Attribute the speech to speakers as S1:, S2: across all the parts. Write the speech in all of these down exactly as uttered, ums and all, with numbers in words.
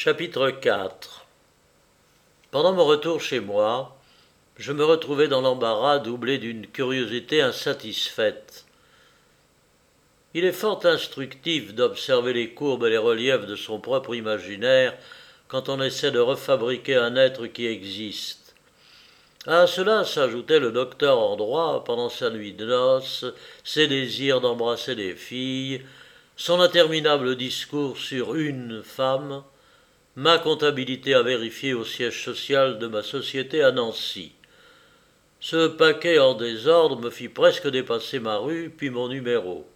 S1: Chapitre quatre. Pendant mon retour chez moi, je me retrouvais dans l'embarras doublé d'une curiosité insatisfaite. Il est fort instructif d'observer les courbes et les reliefs de son propre imaginaire quand on essaie de refabriquer un être qui existe. À cela s'ajoutait le docteur en droit pendant sa nuit de noces, ses désirs d'embrasser des filles, son interminable discours sur une femme, ma comptabilité à vérifier au siège social de ma société à Nancy. Ce paquet en désordre me fit presque dépasser ma rue, puis mon numéro.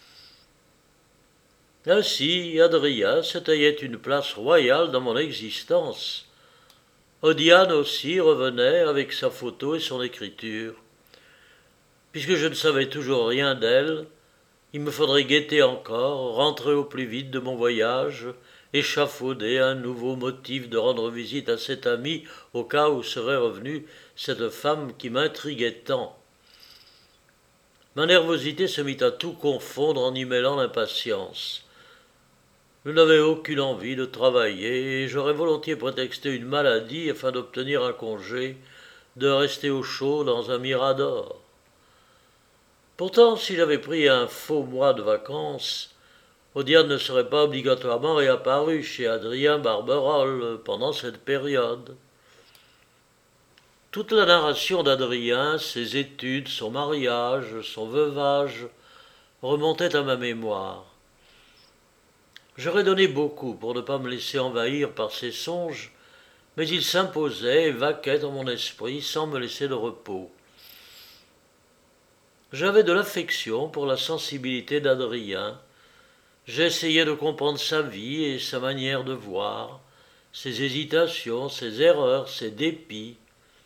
S1: Ainsi, Adrien s'étayait une place royale dans mon existence. Odiane aussi revenait avec sa photo et son écriture. Puisque je ne savais toujours rien d'elle, il me faudrait guetter encore, rentrer au plus vite de mon voyage, échafauder un nouveau motif de rendre visite à cet ami au cas où serait revenue cette femme qui m'intriguait tant. Ma nervosité se mit à tout confondre en y mêlant l'impatience. Je n'avais aucune envie de travailler et j'aurais volontiers prétexté une maladie afin d'obtenir un congé, de rester au chaud dans un mirador. Pourtant, si j'avais pris un faux mois de vacances, Odiane ne serait pas obligatoirement réapparue chez Adrien Barberolles pendant cette période. Toute la narration d'Adrien, ses études, son mariage, son veuvage, remontait à ma mémoire. J'aurais donné beaucoup pour ne pas me laisser envahir par ces songes, mais ils s'imposaient et vaquaient dans mon esprit sans me laisser de repos. J'avais de l'affection pour la sensibilité d'Adrien. J'essayais de comprendre sa vie et sa manière de voir, ses hésitations, ses erreurs, ses dépits.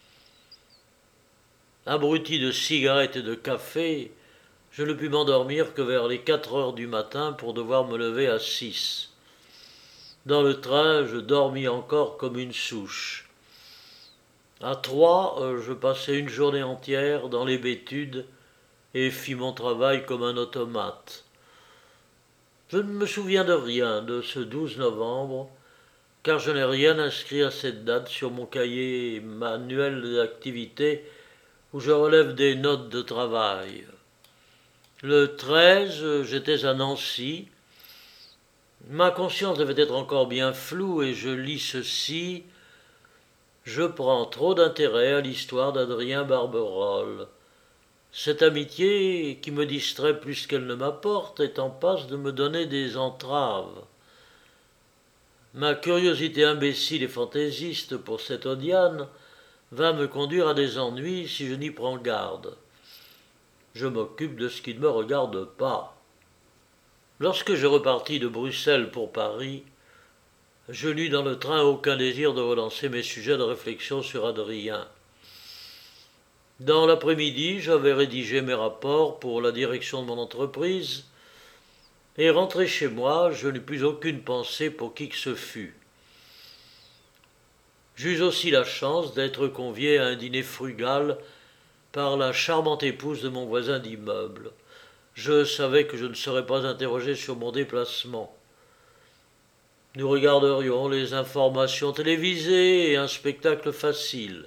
S1: Abruti de cigarettes et de café, je ne pus m'endormir que vers les quatre heures du matin pour devoir me lever à six. Dans le train, je dormis encore comme une souche. À trois, je passai une journée entière dans l'hébétude et fis mon travail comme un automate. Je ne me souviens de rien de ce douze novembre, car je n'ai rien inscrit à cette date sur mon cahier manuel d'activité où je relève des notes de travail. Le treize, j'étais à Nancy. Ma conscience devait être encore bien floue et je lis ceci. Je prends trop d'intérêt à l'histoire d'Adrien Barberolles. Cette amitié, qui me distrait plus qu'elle ne m'apporte, est en passe de me donner des entraves. Ma curiosité imbécile et fantaisiste pour cette Odiane va me conduire à des ennuis si je n'y prends garde. Je m'occupe de ce qui ne me regarde pas. Lorsque je repartis de Bruxelles pour Paris, je n'eus dans le train aucun désir de relancer mes sujets de réflexion sur Adrien. Dans l'après-midi, j'avais rédigé mes rapports pour la direction de mon entreprise, et rentré chez moi, je n'eus plus aucune pensée pour qui que ce fût. J'eus aussi la chance d'être convié à un dîner frugal par la charmante épouse de mon voisin d'immeuble. Je savais que je ne serais pas interrogé sur mon déplacement. Nous regarderions les informations télévisées et un spectacle facile.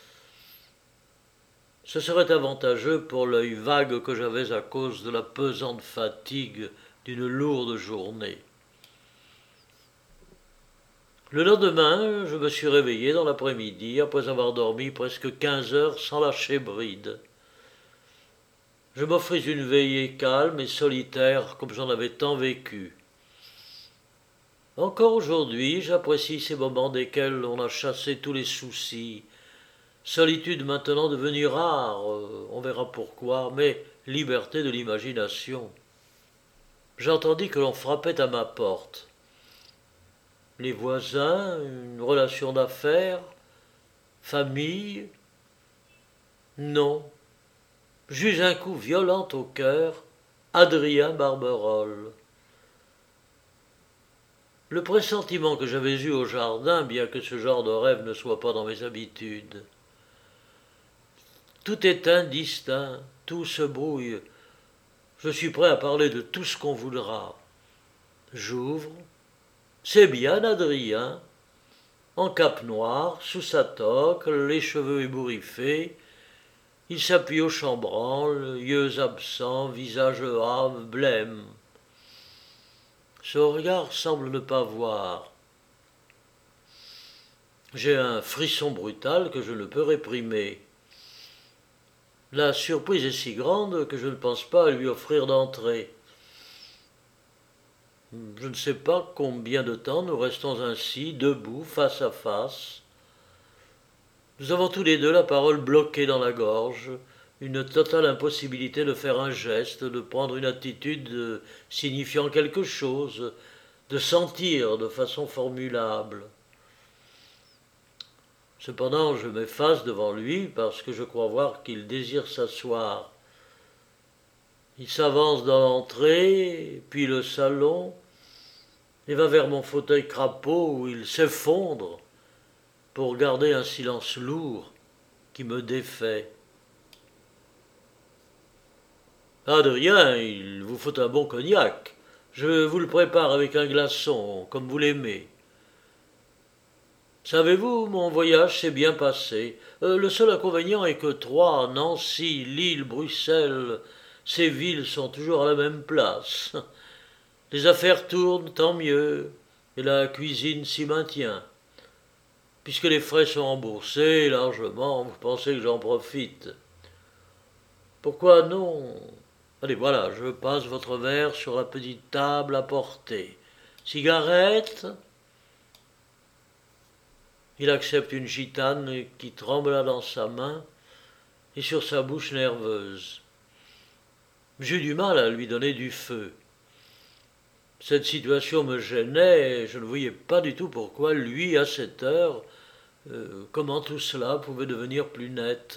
S1: Ce serait avantageux pour l'œil vague que j'avais à cause de la pesante fatigue d'une lourde journée. Le lendemain, je me suis réveillé dans l'après-midi, après avoir dormi presque quinze heures sans lâcher bride. Je m'offris une veillée calme et solitaire comme j'en avais tant vécu. Encore aujourd'hui, j'apprécie ces moments desquels on a chassé tous les soucis. Solitude maintenant devenue rare, on verra pourquoi, mais liberté de l'imagination. J'entendis que l'on frappait à ma porte. Les voisins, une relation d'affaires, famille. Non. J'eus un coup violent au cœur, Adrien Barberolles. Le pressentiment que j'avais eu au jardin, bien que ce genre de rêve ne soit pas dans mes habitudes. Tout est indistinct, tout se brouille. Je suis prêt à parler de tout ce qu'on voudra. J'ouvre. C'est bien Adrien, en cape noire, sous sa toque, les cheveux ébouriffés. Il s'appuie au chambranle, yeux absents, visage hâve, blême. Son regard semble ne pas voir. J'ai un frisson brutal que je ne peux réprimer. La surprise est si grande que je ne pense pas à lui offrir d'entrée. Je ne sais pas combien de temps nous restons ainsi, debout, face à face. Nous avons tous les deux la parole bloquée dans la gorge, une totale impossibilité de faire un geste, de prendre une attitude signifiant quelque chose, de sentir de façon formulable. Cependant, je m'efface devant lui parce que je crois voir qu'il désire s'asseoir. Il s'avance dans l'entrée, puis le salon, et va vers mon fauteuil crapaud où il s'effondre pour garder un silence lourd qui me défait. Adrien, il vous faut un bon cognac. Je vous le prépare avec un glaçon, comme vous l'aimez. Savez-vous, mon voyage s'est bien passé. Euh, le seul inconvénient est que Troyes, Nancy, Lille, Bruxelles, ces villes sont toujours à la même place. Les affaires tournent, tant mieux, et la cuisine s'y maintient. Puisque les frais sont remboursés largement, vous pensez que j'en profite. Pourquoi non? Allez, voilà, je passe votre verre sur la petite table à portée. Cigarette? Il accepte une gitane qui trembla dans sa main et sur sa bouche nerveuse. J'eus du mal à lui donner du feu. Cette situation me gênait et je ne voyais pas du tout pourquoi lui, à cette heure, euh, comment tout cela pouvait devenir plus net.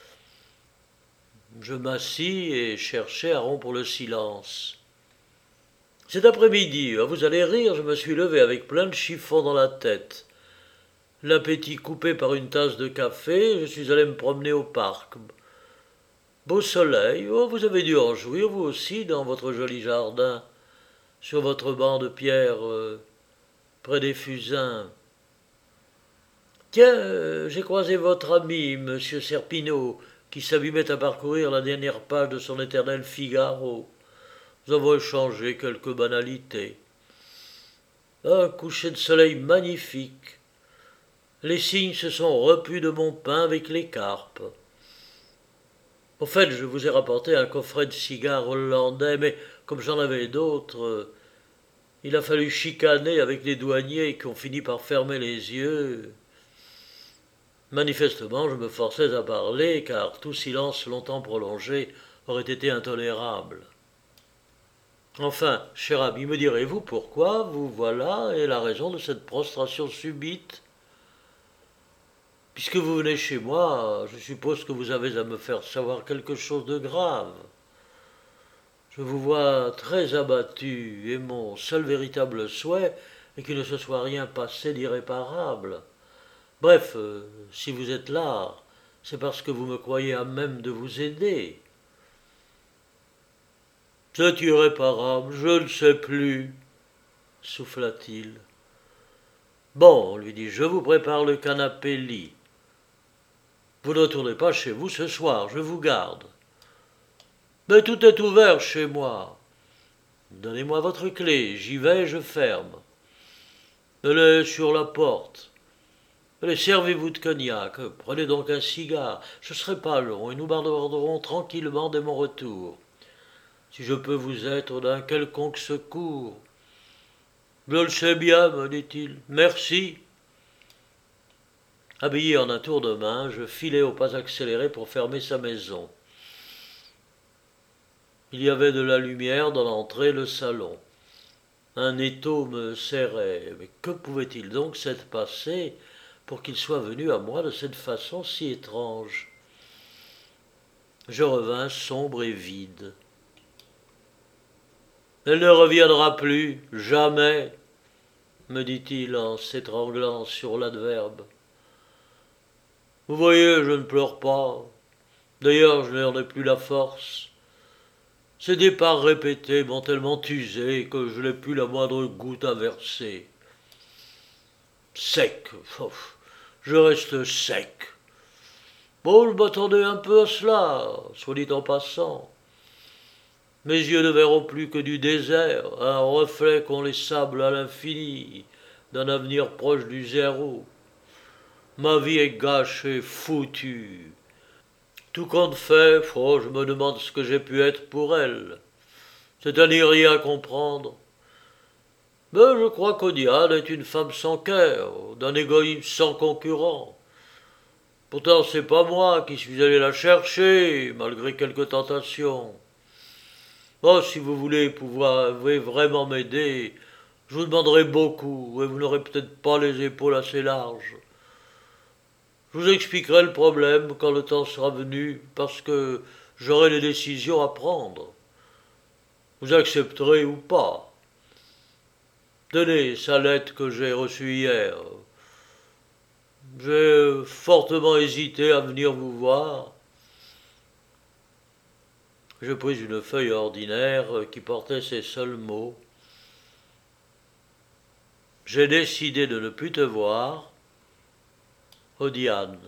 S1: Je m'assis et cherchai à rompre le silence. Cet après-midi, vous allez rire, je me suis levé avec plein de chiffons dans la tête. L'appétit coupé par une tasse de café, je suis allé me promener au parc. Beau soleil, oh, vous avez dû en jouir, vous aussi, dans votre joli jardin, sur votre banc de pierre, euh, près des fusains. Tiens, euh, j'ai croisé votre ami, monsieur Serpineau, qui s'abîmait à parcourir la dernière page de son éternel Figaro. Nous avons échangé quelques banalités. Un coucher de soleil magnifique. Les cygnes se sont repus de mon pain avec les carpes. Au fait, je vous ai rapporté un coffret de cigares hollandais, mais comme j'en avais d'autres, il a fallu chicaner avec les douaniers qui ont fini par fermer les yeux. Manifestement, je me forçais à parler, car tout silence longtemps prolongé aurait été intolérable. Enfin, cher ami, me direz-vous pourquoi vous voilà et la raison de cette prostration subite? Puisque vous venez chez moi, je suppose que vous avez à me faire savoir quelque chose de grave. Je vous vois très abattu, et mon seul véritable souhait est qu'il ne se soit rien passé d'irréparable. Bref, euh, si vous êtes là, c'est parce que vous me croyez à même de vous aider. C'est irréparable, je ne sais plus, souffla-t-il. Bon, lui dis, je vous prépare le canapé-lit. Vous ne retournez pas chez vous ce soir, je vous garde. Mais tout est ouvert chez moi. Donnez-moi votre clé, j'y vais, je ferme. Elle est sur la porte. Allez, servez-vous de cognac, prenez donc un cigare, je ne serai pas long et nous bavarderons tranquillement dès mon retour. Si je peux vous être d'un quelconque secours. Je le sais bien, me dit-il. Merci. Habillé en un tour de main, je filai au pas accéléré pour fermer sa maison. Il y avait de la lumière dans l'entrée et le salon. Un étau me serrait. Mais que pouvait-il donc s'être passé pour qu'il soit venu à moi de cette façon si étrange? Je revins sombre et vide. Elle ne reviendra plus, jamais, me dit-il en s'étranglant sur l'adverbe. Vous voyez, je ne pleure pas. D'ailleurs, je n'en ai plus la force. Ces départs répétés m'ont tellement usé que je n'ai plus la moindre goutte à verser. Sec. Je reste sec. Bon, je m'attendais un peu à cela, soit dit en passant. Mes yeux ne verront plus que du désert, un reflet qu'ont les sables à l'infini, d'un avenir proche du zéro. Ma vie est gâchée, foutue. Tout compte fait, oh, je me demande ce que j'ai pu être pour elle. C'est à n'y rien comprendre. Mais je crois qu'Odiane est une femme sans cœur, d'un égoïsme sans concurrent. Pourtant, c'est pas moi qui suis allé la chercher, malgré quelques tentations. Oh, si vous voulez pouvoir vraiment m'aider, je vous demanderai beaucoup, et vous n'aurez peut-être pas les épaules assez larges. Je vous expliquerai le problème quand le temps sera venu, parce que j'aurai les décisions à prendre. Vous accepterez ou pas. Tenez sa lettre que j'ai reçue hier. J'ai fortement hésité à venir vous voir. Je pris une feuille ordinaire qui portait ces seuls mots. J'ai décidé de ne plus te voir, Odiane.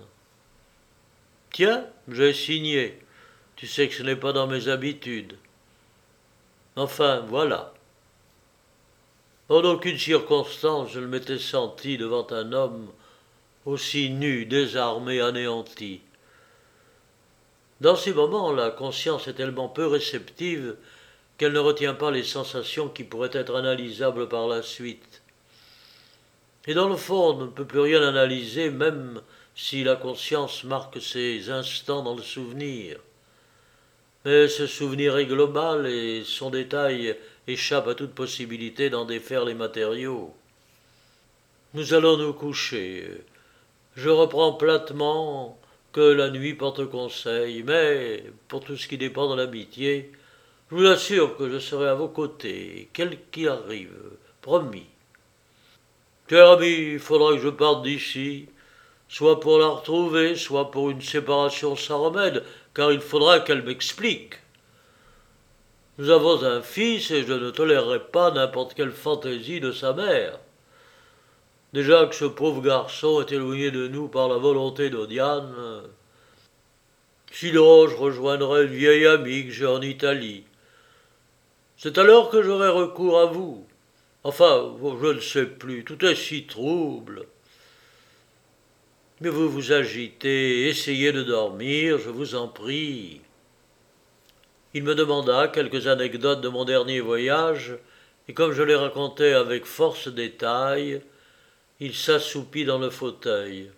S1: Tiens, j'ai signé. Tu sais que ce n'est pas dans mes habitudes. Enfin, voilà. En aucune circonstance je ne m'étais senti devant un homme aussi nu, désarmé, anéanti. Dans ces moments, la conscience est tellement peu réceptive qu'elle ne retient pas les sensations qui pourraient être analysables par la suite. Et dans le fond, on ne peut plus rien analyser, même si la conscience marque ces instants dans le souvenir. Mais ce souvenir est global et son détail échappe à toute possibilité d'en défaire les matériaux. Nous allons nous coucher. Je reprends platement que la nuit porte conseil, mais pour tout ce qui dépend de l'amitié, je vous assure que je serai à vos côtés, quel qu'il arrive, promis. Cher ami, il faudra que je parte d'ici, soit pour la retrouver, soit pour une séparation sans remède, car il faudra qu'elle m'explique. Nous avons un fils et je ne tolérerai pas n'importe quelle fantaisie de sa mère. Déjà que ce pauvre garçon est éloigné de nous par la volonté d'Odiane, sinon je rejoindrai une vieille amie que j'ai en Italie. C'est alors que j'aurai recours à vous. Enfin, je ne sais plus, tout est si trouble. Mais vous vous agitez, essayez de dormir, je vous en prie. Il me demanda quelques anecdotes de mon dernier voyage, et comme je les racontais avec force détail, il s'assoupit dans le fauteuil.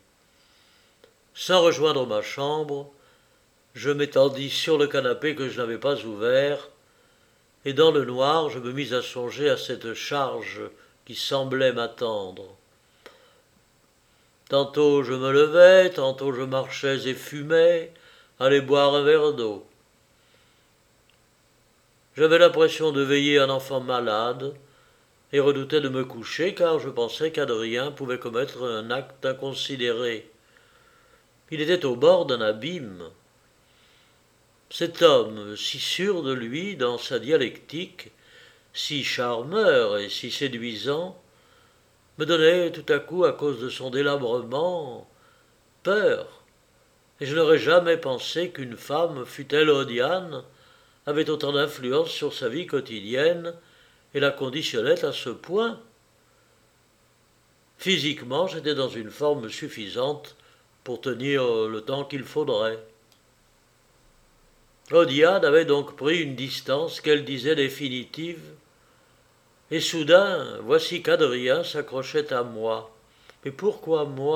S1: Sans rejoindre ma chambre, je m'étendis sur le canapé que je n'avais pas ouvert, et dans le noir je me mis à songer à cette charge qui semblait m'attendre. Tantôt je me levais, tantôt je marchais et fumais, allais boire un verre d'eau. J'avais l'impression de veiller un enfant malade, et redoutais de me coucher car je pensais qu'Adrien pouvait commettre un acte inconsidéré. Il était au bord d'un abîme. Cet homme, si sûr de lui dans sa dialectique, si charmeur et si séduisant, me donnait tout à coup, à cause de son délabrement, peur, et je n'aurais jamais pensé qu'une femme, fût-elle Odiane, avait autant d'influence sur sa vie quotidienne et la conditionnait à ce point. Physiquement, j'étais dans une forme suffisante pour tenir le temps qu'il faudrait. Odiane avait donc pris une distance qu'elle disait définitive, et soudain, voici qu'Adrien s'accrochait à moi. Mais pourquoi moi ?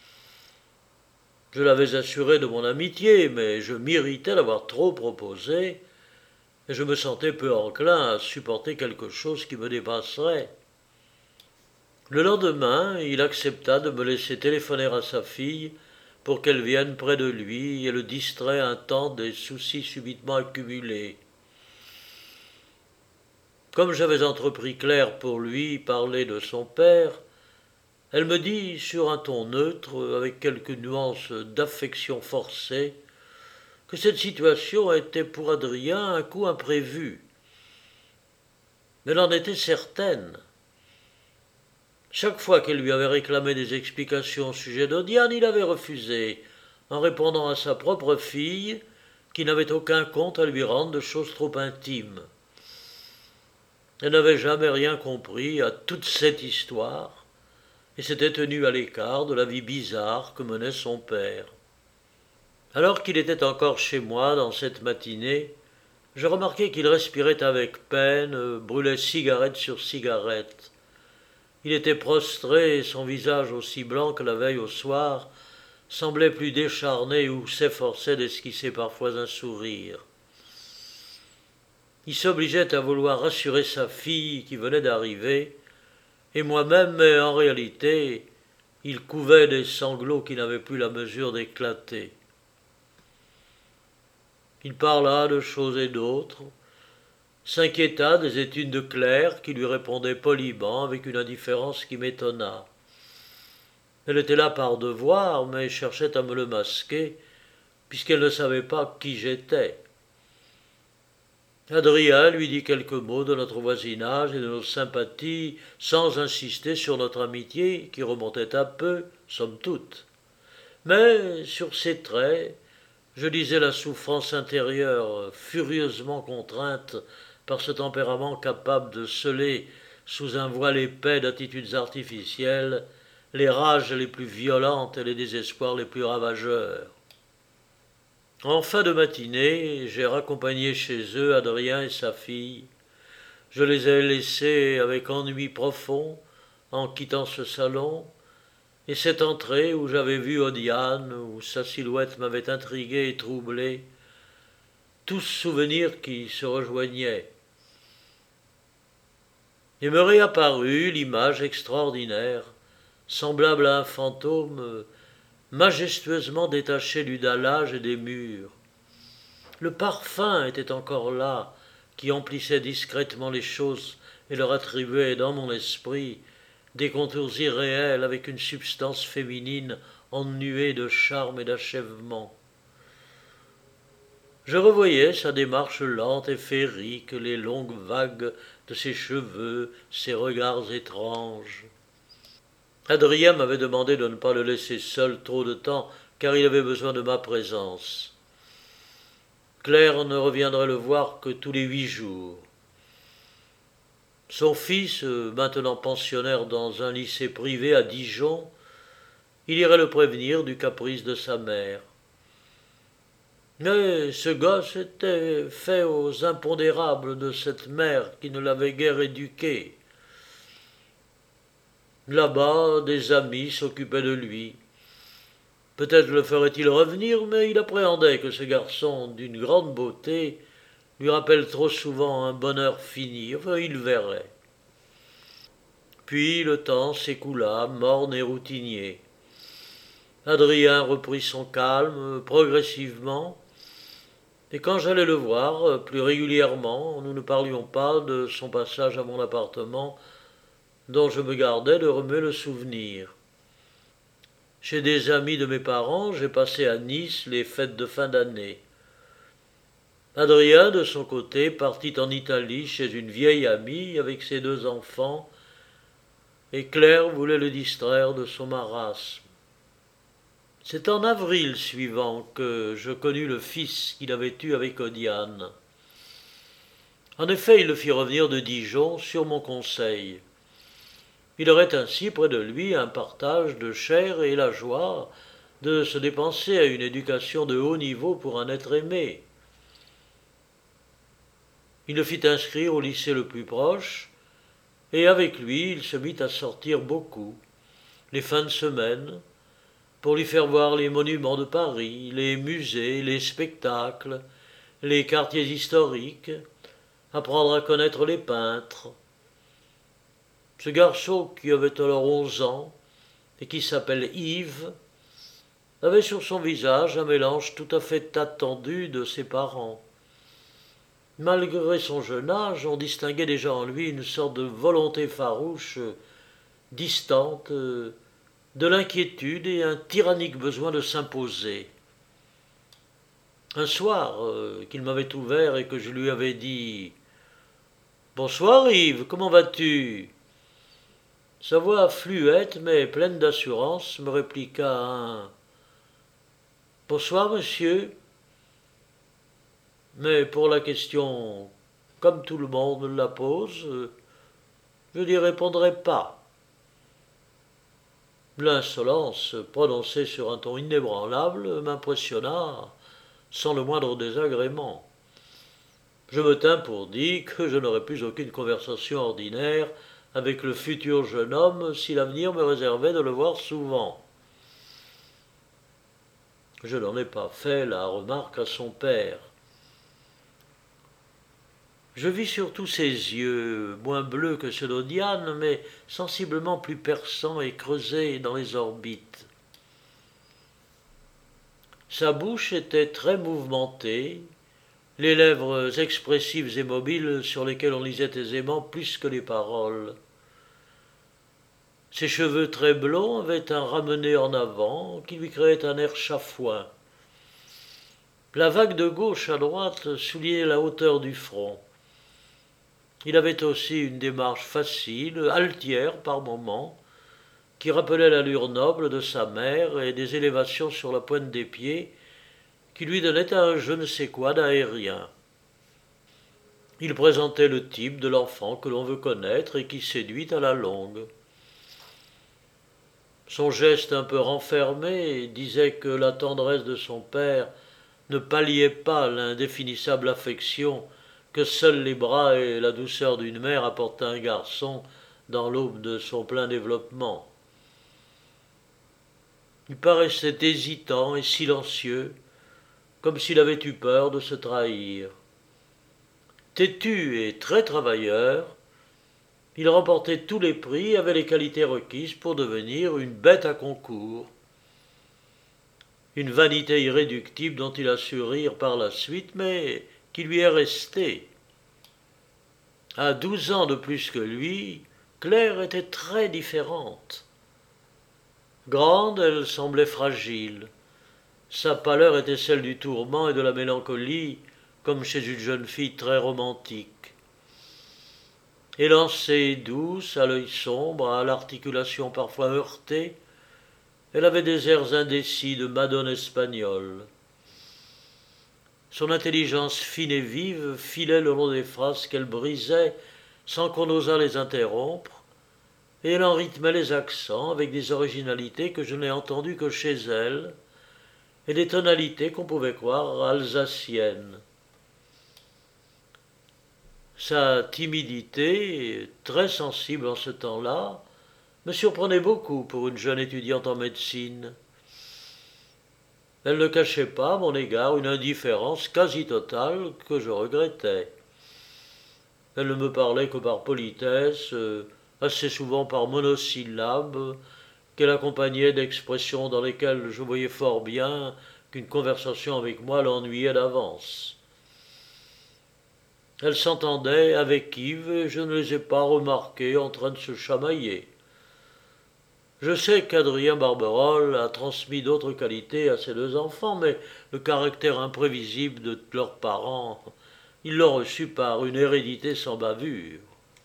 S1: Je l'avais assuré de mon amitié, mais je m'irritais d'avoir trop proposé, et je me sentais peu enclin à supporter quelque chose qui me dépasserait. Le lendemain, il accepta de me laisser téléphoner à sa fille pour qu'elle vienne près de lui et le distrait un temps des soucis subitement accumulés. Comme j'avais entrepris Claire pour lui parler de son père, elle me dit sur un ton neutre, avec quelques nuances d'affection forcée, que cette situation était pour Adrien un coup imprévu. Mais elle en était certaine. Chaque fois qu'elle lui avait réclamé des explications au sujet d'Odiane, il avait refusé, en répondant à sa propre fille, qui n'avait aucun compte à lui rendre de choses trop intimes. Elle n'avait jamais rien compris à toute cette histoire, et s'était tenue à l'écart de la vie bizarre que menait son père. Alors qu'il était encore chez moi dans cette matinée, je remarquai qu'il respirait avec peine, brûlait cigarette sur cigarette. Il était prostré, et son visage aussi blanc que la veille au soir semblait plus décharné ou s'efforçait d'esquisser parfois un sourire. Il s'obligeait à vouloir rassurer sa fille qui venait d'arriver, et moi-même, mais en réalité, il couvait des sanglots qui n'avaient plus la mesure d'éclater. Il parla de choses et d'autres, s'inquiéta des études de Claire qui lui répondait poliment avec une indifférence qui m'étonna. Elle était là par devoir, mais cherchait à me le masquer, puisqu'elle ne savait pas qui j'étais. Adrien lui dit quelques mots de notre voisinage et de nos sympathies, sans insister sur notre amitié, qui remontait à peu, somme toute. Mais, sur ses traits, je lisais la souffrance intérieure, furieusement contrainte par ce tempérament capable de sceller, sous un voile épais d'attitudes artificielles, les rages les plus violentes et les désespoirs les plus ravageurs. En fin de matinée, j'ai raccompagné chez eux Adrien et sa fille. Je les ai laissés avec ennui profond en quittant ce salon, et cette entrée où j'avais vu Odiane, où sa silhouette m'avait intrigué et troublé, tous souvenirs qui se rejoignaient. Et me réapparut l'image extraordinaire, semblable à un fantôme, majestueusement détaché du dallage et des murs. Le parfum était encore là, qui emplissait discrètement les choses et leur attribuait dans mon esprit des contours irréels avec une substance féminine ennuée de charme et d'achèvement. Je revoyais sa démarche lente et féerique, les longues vagues de ses cheveux, ses regards étranges. Adrien m'avait demandé de ne pas le laisser seul trop de temps, car il avait besoin de ma présence. Claire ne reviendrait le voir que tous les huit jours. Son fils, maintenant pensionnaire dans un lycée privé à Dijon, il irait le prévenir du caprice de sa mère. Mais ce gosse était fait aux impondérables de cette mère qui ne l'avait guère éduqué. Là-bas, des amis s'occupaient de lui. Peut-être le ferait-il revenir, mais il appréhendait que ce garçon d'une grande beauté lui rappelle trop souvent un bonheur fini. Enfin, il verrait. Puis le temps s'écoula, morne et routinier. Adrien reprit son calme progressivement, et quand j'allais le voir plus régulièrement, nous ne parlions pas de son passage à mon appartement, dont je me gardais de remuer le souvenir. Chez des amis de mes parents, j'ai passé à Nice les fêtes de fin d'année. Adrien, de son côté, partit en Italie chez une vieille amie avec ses deux enfants, et Claire voulait le distraire de son marasme. C'est en avril suivant que je connus le fils qu'il avait eu avec Odiane. En effet, il le fit revenir de Dijon sur mon conseil. Il aurait ainsi près de lui un partage de chair et la joie de se dépenser à une éducation de haut niveau pour un être aimé. Il le fit inscrire au lycée le plus proche, et avec lui il se mit à sortir beaucoup, les fins de semaine, pour lui faire voir les monuments de Paris, les musées, les spectacles, les quartiers historiques, apprendre à connaître les peintres. Ce garçon, qui avait alors onze ans et qui s'appelle Yves, avait sur son visage un mélange tout à fait attendu de ses parents. Malgré son jeune âge, on distinguait déjà en lui une sorte de volonté farouche, distante, de l'inquiétude et un tyrannique besoin de s'imposer. Un soir, euh, qu'il m'avait ouvert et que je lui avais dit « Bonsoir Yves, comment vas-tu » Sa voix fluette mais pleine d'assurance me répliqua un « Bonsoir, monsieur », mais pour la question, comme tout le monde la pose, je n'y répondrai pas. L'insolence, prononcée sur un ton inébranlable, m'impressionna sans le moindre désagrément. Je me tins pour dit que je n'aurais plus aucune conversation ordinaire avec le futur jeune homme si l'avenir me réservait de le voir souvent. Je n'en ai pas fait la remarque à son père. Je vis surtout ses yeux, moins bleus que ceux d'Odiane, mais sensiblement plus perçants et creusés dans les orbites. Sa bouche était très mouvementée, les lèvres expressives et mobiles sur lesquelles on lisait aisément plus que les paroles. Ses cheveux très blonds avaient un ramené en avant qui lui créait un air chafouin. La vague de gauche à droite soulignait la hauteur du front. Il avait aussi une démarche facile, altière par moments, qui rappelait l'allure noble de sa mère et des élévations sur la pointe des pieds qui lui donnaient un je ne sais quoi d'aérien. Il présentait le type de l'enfant que l'on veut connaître et qui séduit à la longue. Son geste un peu renfermé disait que la tendresse de son père ne palliait pas l'indéfinissable affection que seuls les bras et la douceur d'une mère apportent à un garçon dans l'aube de son plein développement. Il paraissait hésitant et silencieux, comme s'il avait eu peur de se trahir. Têtu et très travailleur, il remportait tous les prix et avait les qualités requises pour devenir une bête à concours. Une vanité irréductible dont il a su rire par la suite, mais qui lui est restée. À douze ans de plus que lui, Claire était très différente. Grande, elle semblait fragile. Sa pâleur était celle du tourment et de la mélancolie, comme chez une jeune fille très romantique. Élancée, douce, à l'œil sombre, à l'articulation parfois heurtée, elle avait des airs indécis de madone espagnole. Son intelligence fine et vive filait le long des phrases qu'elle brisait sans qu'on osât les interrompre, et elle en rythmait les accents avec des originalités que je n'ai entendues que chez elle, et des tonalités qu'on pouvait croire alsaciennes. Sa timidité, très sensible en ce temps-là, me surprenait beaucoup pour une jeune étudiante en médecine. Elle ne cachait pas à mon égard une indifférence quasi totale que je regrettais. Elle ne me parlait que par politesse, assez souvent par monosyllabes, qu'elle accompagnait d'expressions dans lesquelles je voyais fort bien qu'une conversation avec moi l'ennuyait d'avance. Elle s'entendait avec Yves et je ne les ai pas remarqués en train de se chamailler. Je sais qu'Adrien Barberol a transmis d'autres qualités à ses deux enfants, mais le caractère imprévisible de leurs parents, ils l'ont reçu par une hérédité sans bavure.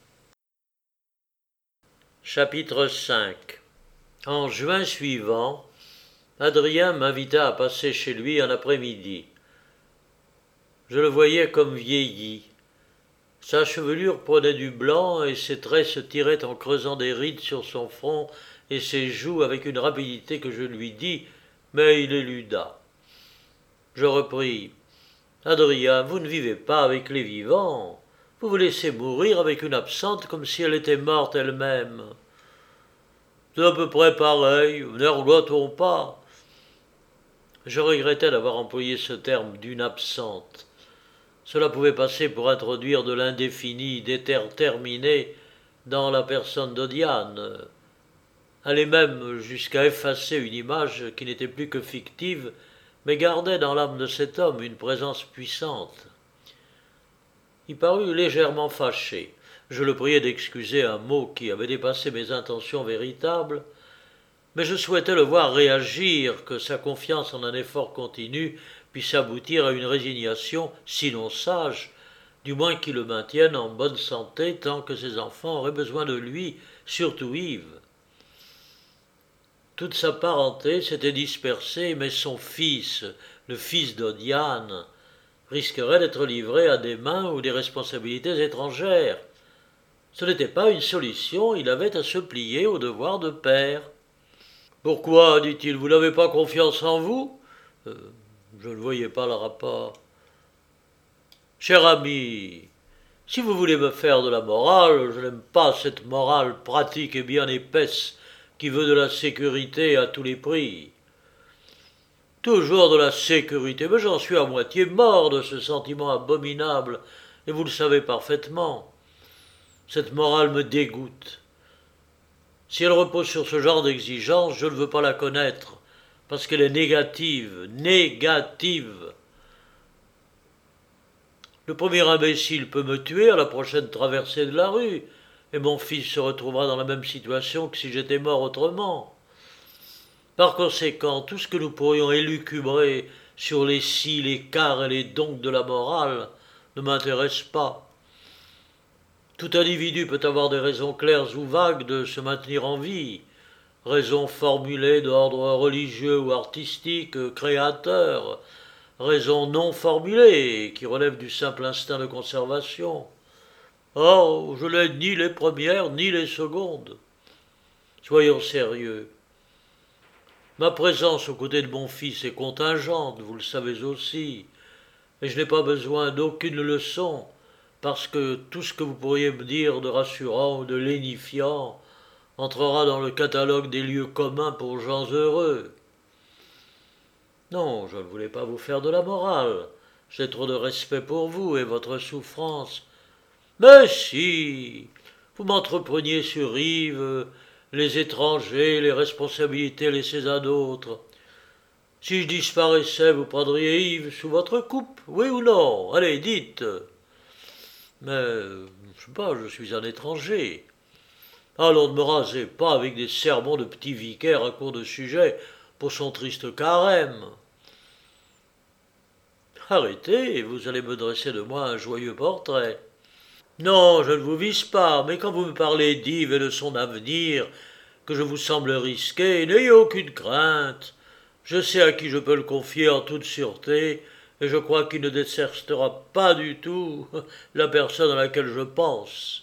S1: Chapitre cinq. En juin suivant, Adrien m'invita à passer chez lui un après-midi. Je le voyais comme vieilli. Sa chevelure prenait du blanc et ses traits se tiraient en creusant des rides sur son front et ses joues avec une rapidité que je lui dis, mais il éluda. Je repris. « Adrien, vous ne vivez pas avec les vivants. Vous vous laissez mourir avec une absente comme si elle était morte elle-même. » « C'est à peu près pareil, n'ergotons pas. » Je regrettais d'avoir employé ce terme d'une absente. Cela pouvait passer pour introduire de l'indéfini déterminé dans la personne d'Odiane, aller même jusqu'à effacer une image qui n'était plus que fictive, mais gardait dans l'âme de cet homme une présence puissante. Il parut légèrement fâché. Je le priai d'excuser un mot qui avait dépassé mes intentions véritables, mais je souhaitais le voir réagir, que sa confiance en un effort continu puisse aboutir à une résignation, sinon sage, du moins qui le maintienne en bonne santé tant que ses enfants auraient besoin de lui, surtout Yves. Toute sa parenté s'était dispersée, mais son fils, le fils d'Odiane, risquerait d'être livré à des mains ou des responsabilités étrangères. Ce n'était pas une solution, il avait à se plier au devoir de père. Pourquoi, dit-il, vous n'avez pas confiance en vous euh, Je ne voyais pas le rapport. Cher ami, si vous voulez me faire de la morale, je n'aime pas cette morale pratique et bien épaisse qui veut de la sécurité à tous les prix. Toujours de la sécurité, mais j'en suis à moitié mort de ce sentiment abominable, et vous le savez parfaitement. Cette morale me dégoûte. Si elle repose sur ce genre d'exigence, je ne veux pas la connaître, parce qu'elle est négative, négative. Le premier imbécile peut me tuer à la prochaine traversée de la rue, et mon fils se retrouvera dans la même situation que si j'étais mort autrement. Par conséquent, tout ce que nous pourrions élucubrer sur les si, les car et les donc de la morale ne m'intéresse pas. Tout individu peut avoir des raisons claires ou vagues de se maintenir en vie, raisons formulées d'ordre religieux ou artistique, créateur, raisons non formulées qui relèvent du simple instinct de conservation. Or, je n'ai ni les premières ni les secondes. Soyons sérieux. Ma présence aux côtés de mon fils est contingente, vous le savez aussi, et je n'ai pas besoin d'aucune leçon, parce que tout ce que vous pourriez me dire de rassurant ou de lénifiant entrera dans le catalogue des lieux communs pour gens heureux. Non, je ne voulais pas vous faire de la morale, j'ai trop de respect pour vous et votre souffrance. Mais si, vous m'entrepreniez sur Yves, les étrangers, les responsabilités laissées à d'autres. Si je disparaissais, vous prendriez Yves sous votre coupe, oui ou non? Allez, dites. Mais, je sais pas, je suis un étranger. Alors ne me rasez pas avec des sermons de petit vicaire à court de sujet pour son triste carême. Arrêtez, vous allez me dresser de moi un joyeux portrait. Non, je ne vous vise pas, mais quand vous me parlez d'Yves et de son avenir, que je vous semble risqué, n'ayez aucune crainte. Je sais à qui je peux le confier en toute sûreté, et je crois qu'il ne désertera pas du tout la personne à laquelle je pense.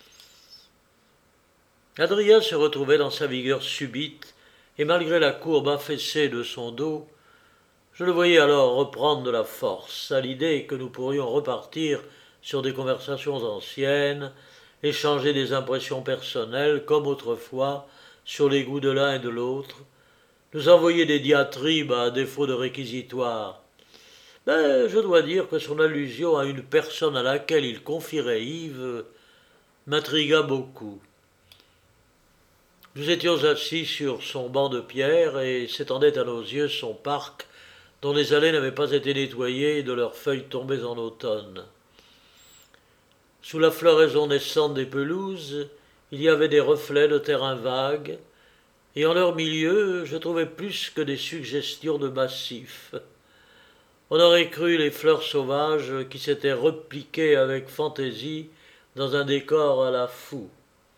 S1: Adrien se retrouvait dans sa vigueur subite, et malgré la courbe affaissée de son dos, je le voyais alors reprendre de la force à l'idée que nous pourrions repartir sur des conversations anciennes, échanger des impressions personnelles comme autrefois sur les goûts de l'un et de l'autre, nous envoyer des diatribes à défaut de réquisitoire. Mais je dois dire que son allusion à une personne à laquelle il confierait Yves m'intrigua beaucoup. Nous étions assis sur son banc de pierre et s'étendait à nos yeux son parc dont les allées n'avaient pas été nettoyées de leurs feuilles tombées en automne. Sous la floraison naissante des pelouses, il y avait des reflets de terrain vagues, et en leur milieu, je trouvais plus que des suggestions de massifs. On aurait cru les fleurs sauvages qui s'étaient repliquées avec fantaisie dans un décor à la Fou.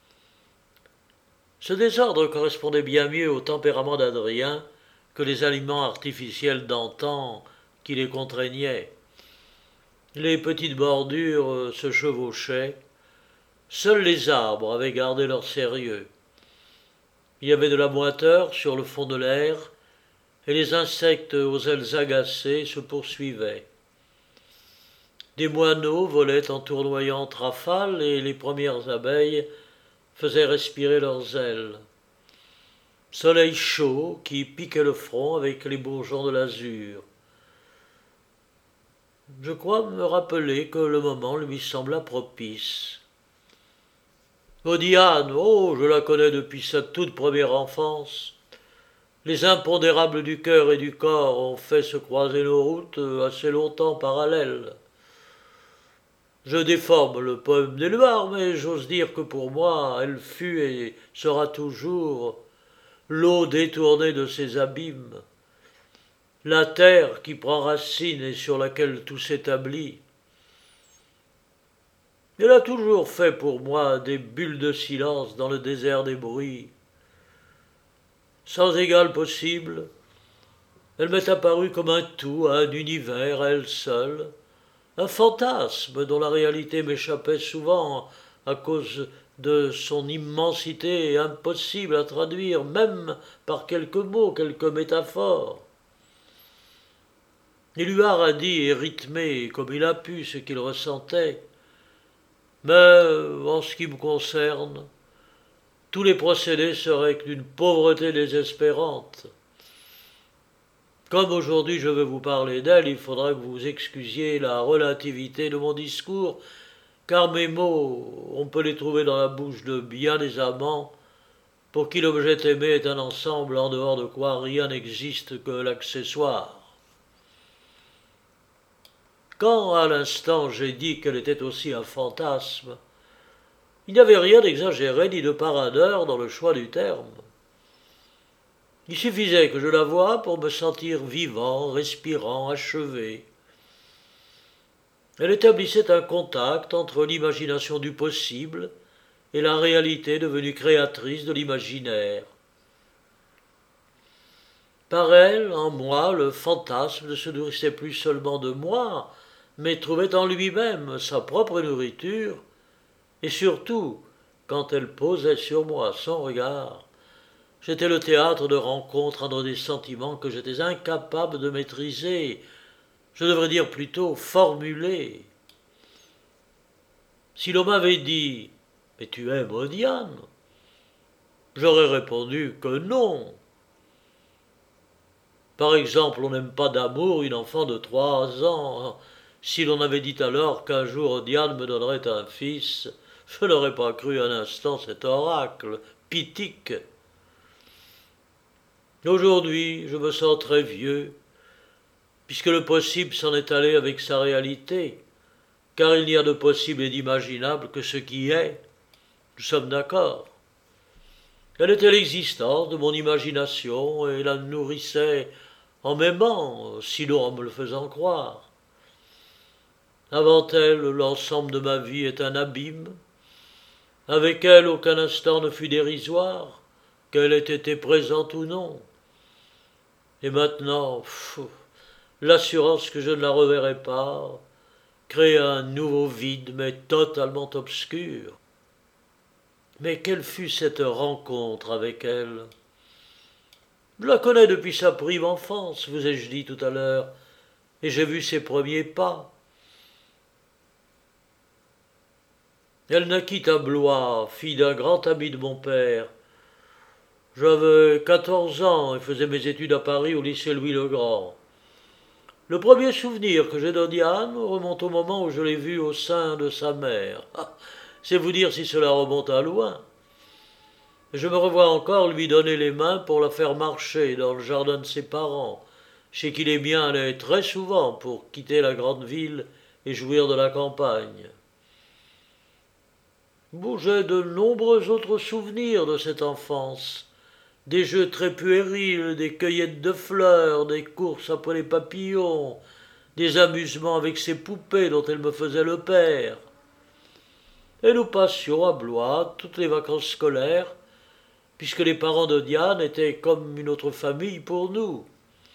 S1: Ce désordre correspondait bien mieux au tempérament d'Adrien que les aliments artificiels d'antan qui les contraignaient. Les petites bordures se chevauchaient, seuls les arbres avaient gardé leur sérieux. Il y avait de la moiteur sur le fond de l'air, et les insectes aux ailes agacées se poursuivaient. Des moineaux volaient en tournoyant rafales, et les premières abeilles faisaient respirer leurs ailes. Soleil chaud qui piquait le front avec les bourgeons de l'azur. Je crois me rappeler que le moment lui sembla propice. Odiane, oh, je la connais depuis sa toute première enfance. Les impondérables du cœur et du corps ont fait se croiser nos routes assez longtemps parallèles. Je déforme le poème d'Éluard, mais j'ose dire que pour moi, elle fut et sera toujours l'eau détournée de ses abîmes, la terre qui prend racine et sur laquelle tout s'établit. Elle a toujours fait pour moi des bulles de silence dans le désert des bruits. Sans égal possible, elle m'est apparue comme un tout, un univers à elle seule, un fantasme dont la réalité m'échappait souvent à cause de son immensité impossible à traduire, même par quelques mots, quelques métaphores. Éluard a dit et rythmé comme il a pu ce qu'il ressentait, mais en ce qui me concerne, tous les procédés seraient d'une pauvreté désespérante. Comme aujourd'hui je veux vous parler d'elle, il faudra que vous excusiez la relativité de mon discours, car mes mots, on peut les trouver dans la bouche de bien des amants, pour qui l'objet aimé est un ensemble en dehors de quoi rien n'existe que l'accessoire. Quand, à l'instant, j'ai dit qu'elle était aussi un fantasme, il n'y avait rien d'exagéré ni de paradeur dans le choix du terme. Il suffisait que je la voie pour me sentir vivant, respirant, achevé. Elle établissait un contact entre l'imagination du possible et la réalité devenue créatrice de l'imaginaire. Par elle, en moi, le fantasme ne se nourrissait plus seulement de moi, mais trouvait en lui-même sa propre nourriture, et surtout, quand elle posait sur moi son regard, j'étais le théâtre de rencontres entre des sentiments que j'étais incapable de maîtriser, je devrais dire plutôt formuler. Si l'on m'avait dit « Mais tu aimes Odiane ?» j'aurais répondu que non. Par exemple, on n'aime pas d'amour une enfant de trois ans. Si l'on avait dit alors qu'un jour Odiane me donnerait un fils, je n'aurais pas cru un instant cet oracle pythique. Aujourd'hui, je me sens très vieux, puisque le possible s'en est allé avec sa réalité, car il n'y a de possible et d'imaginable que ce qui est. Nous sommes d'accord. Elle était l'existence de mon imagination et la nourrissait en m'aimant, sinon en me le faisant croire. Avant elle, l'ensemble de ma vie est un abîme. Avec elle, aucun instant ne fut dérisoire, qu'elle ait été présente ou non. Et maintenant, pff, l'assurance que je ne la reverrai pas crée un nouveau vide, mais totalement obscur. Mais quelle fut cette rencontre avec elle? Je la connais depuis sa prime enfance, vous ai-je dit tout à l'heure, et j'ai vu ses premiers pas. Elle naquit à Blois, fille d'un grand ami de mon père. J'avais quatorze ans et faisais mes études à Paris au lycée Louis-le-Grand. Le premier souvenir que j'ai d'Odiane remonte au moment où je l'ai vue au sein de sa mère. Ah, c'est vous dire si cela remonte à loin. Je me revois encore lui donner les mains pour la faire marcher dans le jardin de ses parents, chez qui les miens allaient très souvent pour quitter la grande ville et jouir de la campagne. Bon, j'ai de nombreux autres souvenirs de cette enfance. Des jeux très puérils, des cueillettes de fleurs, des courses après les papillons, des amusements avec ses poupées dont elle me faisait le père. Et nous passions à Blois toutes les vacances scolaires, puisque les parents de Diane étaient comme une autre famille pour nous.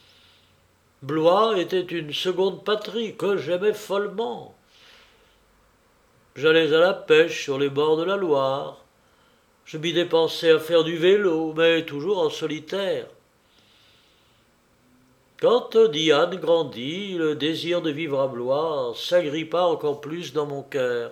S1: Blois était une seconde patrie que j'aimais follement. J'allais à la pêche sur les bords de la Loire. Je m'y dépensais à faire du vélo, mais toujours en solitaire. Quand Diane grandit, le désir de vivre à Blois s'agrippa encore plus dans mon cœur.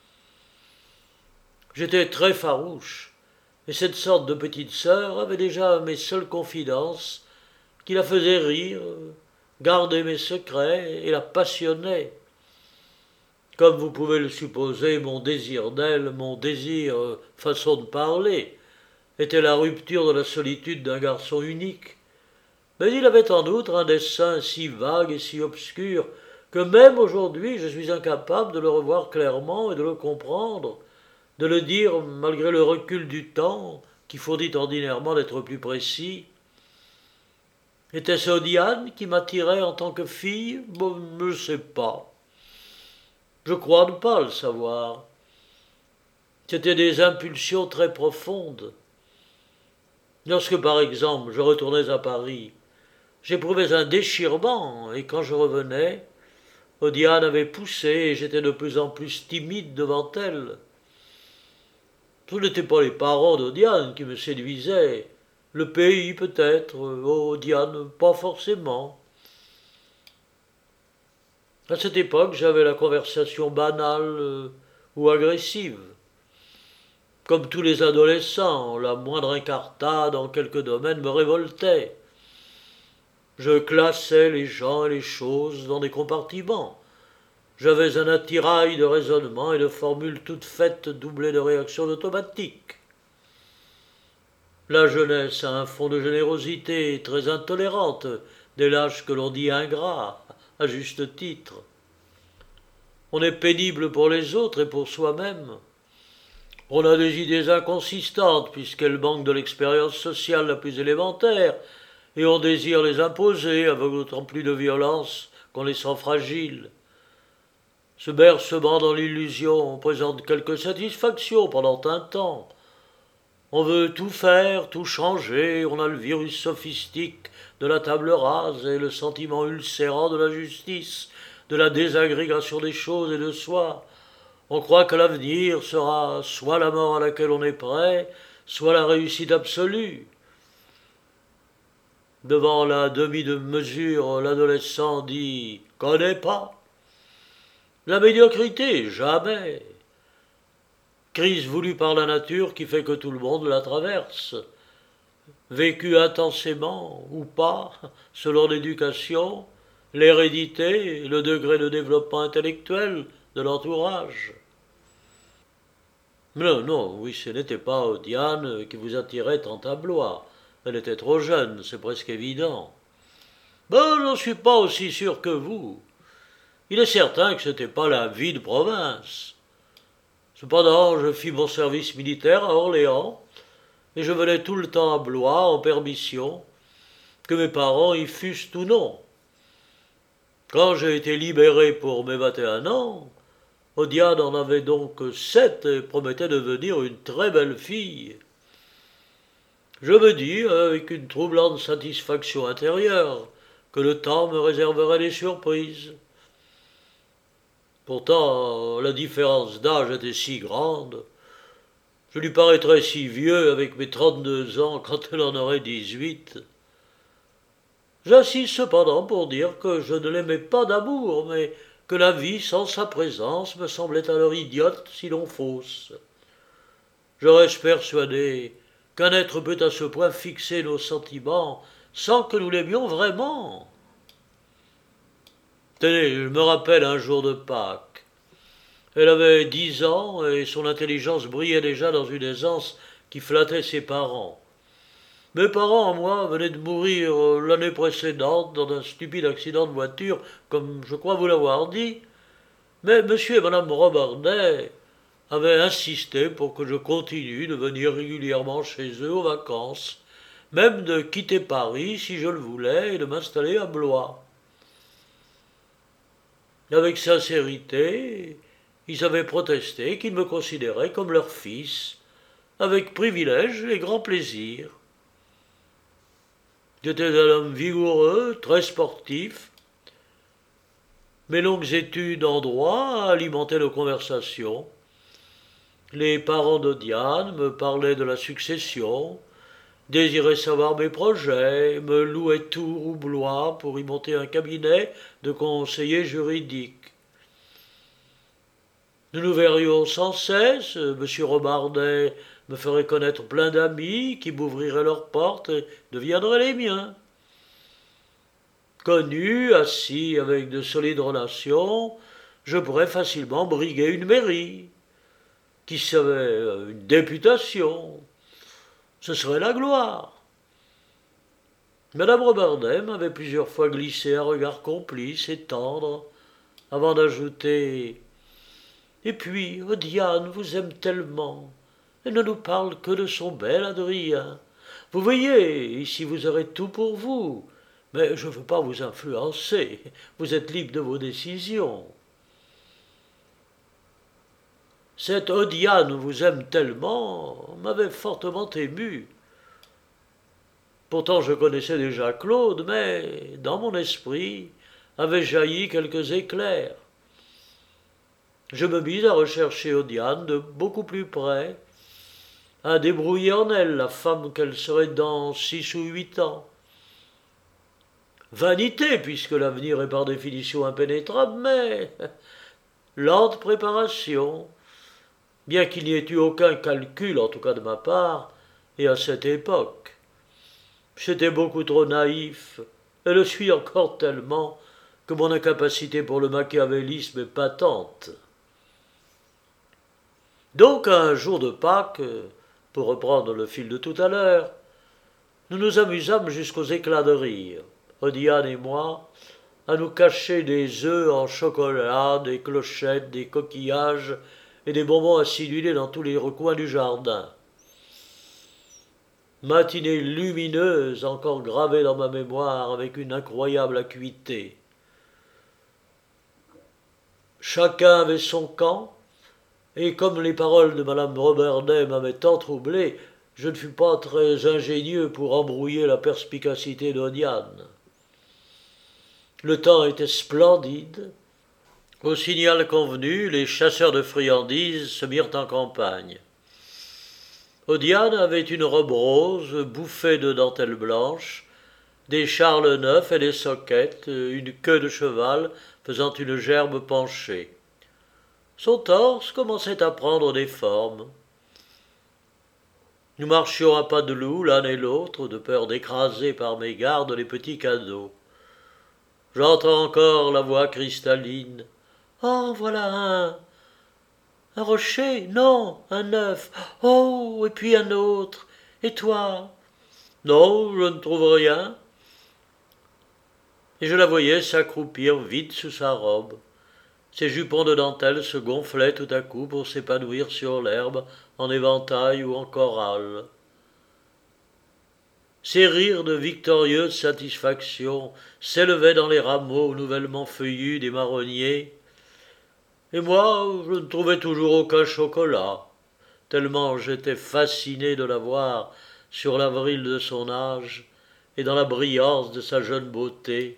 S1: J'étais très farouche, et cette sorte de petite sœur avait déjà mes seules confidences, qui la faisaient rire, garder mes secrets et la passionnaient. Comme vous pouvez le supposer, mon désir d'elle, mon désir, euh, façon de parler, était la rupture de la solitude d'un garçon unique. Mais il avait en outre un dessein si vague et si obscur que même aujourd'hui je suis incapable de le revoir clairement et de le comprendre, de le dire malgré le recul du temps qui fournit ordinairement d'être plus précis. Était-ce Odiane qui m'attirait en tant que fille? Bon, je ne sais pas. Je crois ne pas le savoir. C'étaient des impulsions très profondes. Lorsque, par exemple, je retournais à Paris, j'éprouvais un déchirement, et quand je revenais, Odiane avait poussé et j'étais de plus en plus timide devant elle. Ce n'étaient pas les parents d'Odiane qui me séduisaient, le pays peut-être, Odiane pas forcément. À cette époque, j'avais la conversation banale euh, ou agressive. Comme tous les adolescents, la moindre incartade en quelque domaine me révoltait. Je classais les gens et les choses dans des compartiments. J'avais un attirail de raisonnements et de formules toutes faites doublées de réactions automatiques. La jeunesse a un fond de générosité très intolérante dès l'âge que l'on dit ingrat, à juste titre. On est pénible pour les autres et pour soi-même. On a des idées inconsistantes puisqu'elles manquent de l'expérience sociale la plus élémentaire, et on désire les imposer avec d'autant plus de violence qu'on les sent fragiles. Ce bercement dans l'illusion présente quelques satisfactions pendant un temps. On veut tout faire, tout changer, on a le virus sophistique de la table rase et le sentiment ulcérant de la justice, de la désagrégation des choses et de soi. On croit que l'avenir sera soit la mort à laquelle on est prêt, soit la réussite absolue. Devant la demi-mesure, l'adolescent dit « connais pas ». La médiocrité, jamais. Crise voulue par la nature qui fait que tout le monde la traverse. Vécue intensément ou pas, selon l'éducation, l'hérédité, le degré de développement intellectuel de l'entourage. Non, non, oui, ce n'était pas Diane qui vous attirait tant à Blois. Elle était trop jeune, c'est presque évident. Ben, je n'en suis pas aussi sûr que vous. Il est certain que ce n'était pas la vie de province. Cependant, je fis mon service militaire à Orléans, et je venais tout le temps à Blois en permission, que mes parents y fussent ou non. Quand j'ai été libéré pour mes vingt et un ans, Odiane en avait donc sept et promettait de devenir une très belle fille. Je me dis, avec une troublante satisfaction intérieure, que le temps me réserverait des surprises. Pourtant, la différence d'âge était si grande. Je lui paraîtrais si vieux avec mes trente-deux ans quand elle en aurait dix-huit. J'insiste cependant pour dire que je ne l'aimais pas d'amour, mais que la vie sans sa présence me semblait alors idiote sinon fausse. Je reste persuadé qu'un être peut à ce point fixer nos sentiments sans que nous l'aimions vraiment. Tenez, je me rappelle un jour de Pâques. Elle avait dix ans et son intelligence brillait déjà dans une aisance qui flattait ses parents. Mes parents, moi, venaient de mourir l'année précédente dans un stupide accident de voiture, comme je crois vous l'avoir dit. Mais monsieur et madame Robardet avaient insisté pour que je continue de venir régulièrement chez eux aux vacances, même de quitter Paris si je le voulais et de m'installer à Blois. Avec sincérité, ils avaient protesté qu'ils me considéraient comme leur fils, avec privilège et grand plaisir. J'étais un homme vigoureux, très sportif. Mes longues études en droit alimentaient nos conversations. Les parents de Diane me parlaient de la succession, désiraient savoir mes projets, me louaient Tours ou Blois pour y monter un cabinet de conseiller juridique. Nous nous verrions sans cesse, M. Robardet me ferait connaître plein d'amis qui m'ouvriraient leurs portes et deviendraient les miens. Connu, assis avec de solides relations, je pourrais facilement briguer une mairie. Qui savait, une députation. Ce serait la gloire. Madame Robardet m'avait plusieurs fois glissé un regard complice et tendre, avant d'ajouter « Et puis, oh Diane vous aime tellement. Elle ne nous parle que de son bel Adrien. Vous voyez, ici vous aurez tout pour vous. Mais je ne veux pas vous influencer. Vous êtes libre de vos décisions. » Cette Odiane vous aime tellement m'avait fortement ému. Pourtant je connaissais déjà Claude, mais dans mon esprit avaient jailli quelques éclairs. Je me mis à rechercher Odiane de beaucoup plus près, à débrouiller en elle la femme qu'elle serait dans six ou huit ans. Vanité, puisque l'avenir est par définition impénétrable, mais lente préparation, bien qu'il n'y ait eu aucun calcul, en tout cas de ma part, et à cette époque. J'étais beaucoup trop naïf, et le suis encore tellement que mon incapacité pour le machiavélisme est patente. Donc, un jour de Pâques, pour reprendre le fil de tout à l'heure, nous nous amusâmes jusqu'aux éclats de rire, Odiane et moi, à nous cacher des œufs en chocolat, des clochettes, des coquillages et des bonbons acidulés dans tous les recoins du jardin. Matinée lumineuse, encore gravée dans ma mémoire avec une incroyable acuité. Chacun avait son camp, et comme les paroles de madame Roberdet m'avaient tant troublé, je ne fus pas très ingénieux pour embrouiller la perspicacité d'Odiane. Le temps était splendide. Au signal convenu, les chasseurs de friandises se mirent en campagne. Odiane avait une robe rose, bouffée de dentelle blanche, des charles neufs et des soquettes, une queue de cheval faisant une gerbe penchée. Son torse commençait à prendre des formes. Nous marchions à pas de loup l'un et l'autre, de peur d'écraser par mégarde les petits cadeaux. J'entends encore la voix cristalline. « Oh, voilà un. Un rocher? Non, un œuf. Oh, et puis un autre. Et toi? Non, je ne trouve rien. » Et je la voyais s'accroupir vite sous sa robe. Ses jupons de dentelle se gonflaient tout à coup pour s'épanouir sur l'herbe en éventail ou en chorale. Ses rires de victorieuse satisfaction s'élevaient dans les rameaux nouvellement feuillus des marronniers, et moi je ne trouvais toujours aucun chocolat, tellement j'étais fasciné de la voir sur l'avril de son âge et dans la brillance de sa jeune beauté.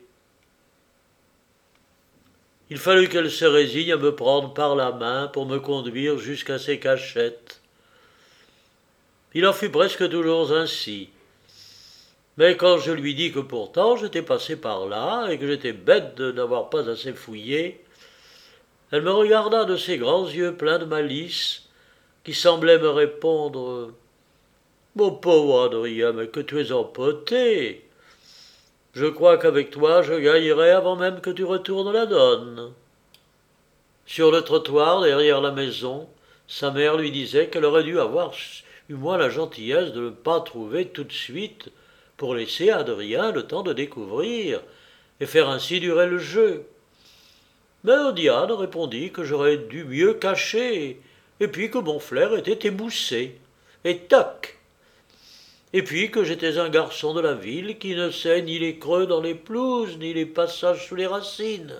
S1: Il fallut qu'elle se résigne à me prendre par la main pour me conduire jusqu'à ses cachettes. Il en fut presque toujours ainsi. Mais quand je lui dis que pourtant j'étais passé par là et que j'étais bête de n'avoir pas assez fouillé, elle me regarda de ses grands yeux pleins de malice, qui semblaient me répondre « Mon pauvre Adrien, mais que tu es empoté! Je crois qu'avec toi je gagnerai avant même que tu retournes la donne. » Sur le trottoir derrière la maison, sa mère lui disait qu'elle aurait dû avoir eu moins la gentillesse de ne pas trouver tout de suite pour laisser à Adrien le temps de découvrir et faire ainsi durer le jeu. Mais Odiane répondit que j'aurais dû mieux cacher, et puis que mon flair était émoussé, et toc, et puis que j'étais un garçon de la ville qui ne sait ni les creux dans les pelouses, ni les passages sous les racines.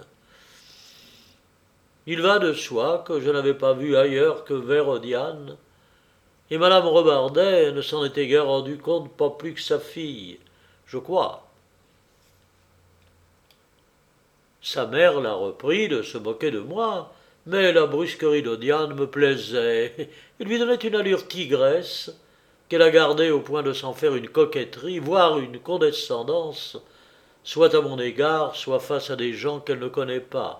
S1: Il va de soi que je n'avais pas vu ailleurs que vers Odiane, et madame Robardet ne s'en était guère rendu compte pas plus que sa fille, je crois. Sa mère l'a repris de se moquer de moi, mais la brusquerie d'Odiane me plaisait et lui donnait une allure tigresse qu'elle a gardée au point de s'en faire une coquetterie, voire une condescendance, soit à mon égard, soit face à des gens qu'elle ne connaît pas.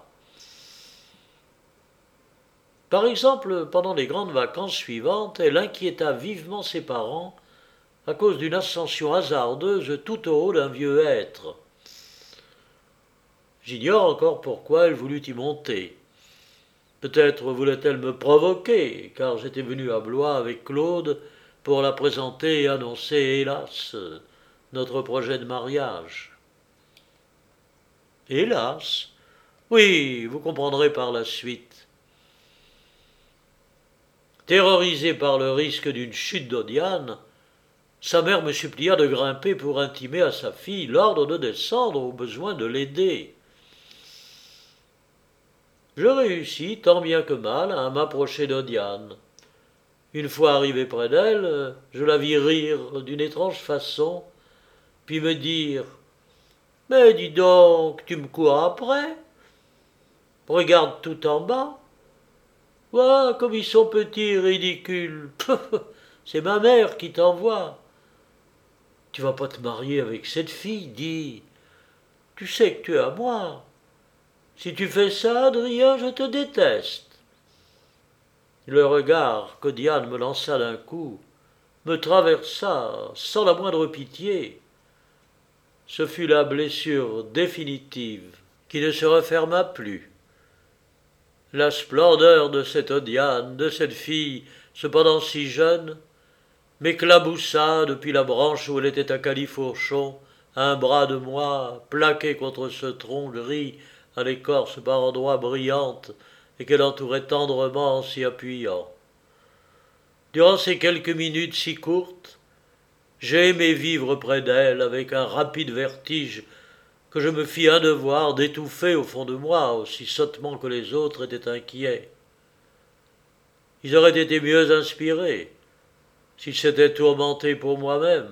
S1: Par exemple, pendant les grandes vacances suivantes, elle inquiéta vivement ses parents à cause d'une ascension hasardeuse tout au haut d'un vieux hêtre. J'ignore encore pourquoi elle voulut y monter. Peut-être voulait-elle me provoquer, car j'étais venu à Blois avec Claude pour la présenter et annoncer, hélas, notre projet de mariage. Hélas, oui, vous comprendrez par la suite. Terrorisé par le risque d'une chute d'Odiane, sa mère me supplia de grimper pour intimer à sa fille l'ordre de descendre au besoin de l'aider. Je réussis, tant bien que mal, à m'approcher d'Odiane. Une fois arrivé près d'elle, je la vis rire d'une étrange façon, puis me dire « Mais dis donc, tu me cours après? Regarde tout en bas. Vois comme ils sont petits et ridicules. C'est ma mère qui t'envoie. Tu vas pas te marier avec cette fille, dis. Tu sais que tu es à moi. Si tu fais ça, Adrien, je te déteste. » Le regard que Diane me lança d'un coup me traversa sans la moindre pitié. Ce fut la blessure définitive qui ne se referma plus. La splendeur de cette Diane, de cette fille, cependant si jeune, m'éclaboussa depuis la branche où elle était à califourchon, à un bras de moi, plaqué contre ce tronc gris à l'écorce par endroits brillante et qu'elle entourait tendrement en s'y appuyant. Durant ces quelques minutes si courtes, j'ai aimé vivre près d'elle avec un rapide vertige que je me fis un devoir d'étouffer au fond de moi, aussi sottement que les autres étaient inquiets. Ils auraient été mieux inspirés s'ils s'étaient tourmentés pour moi-même.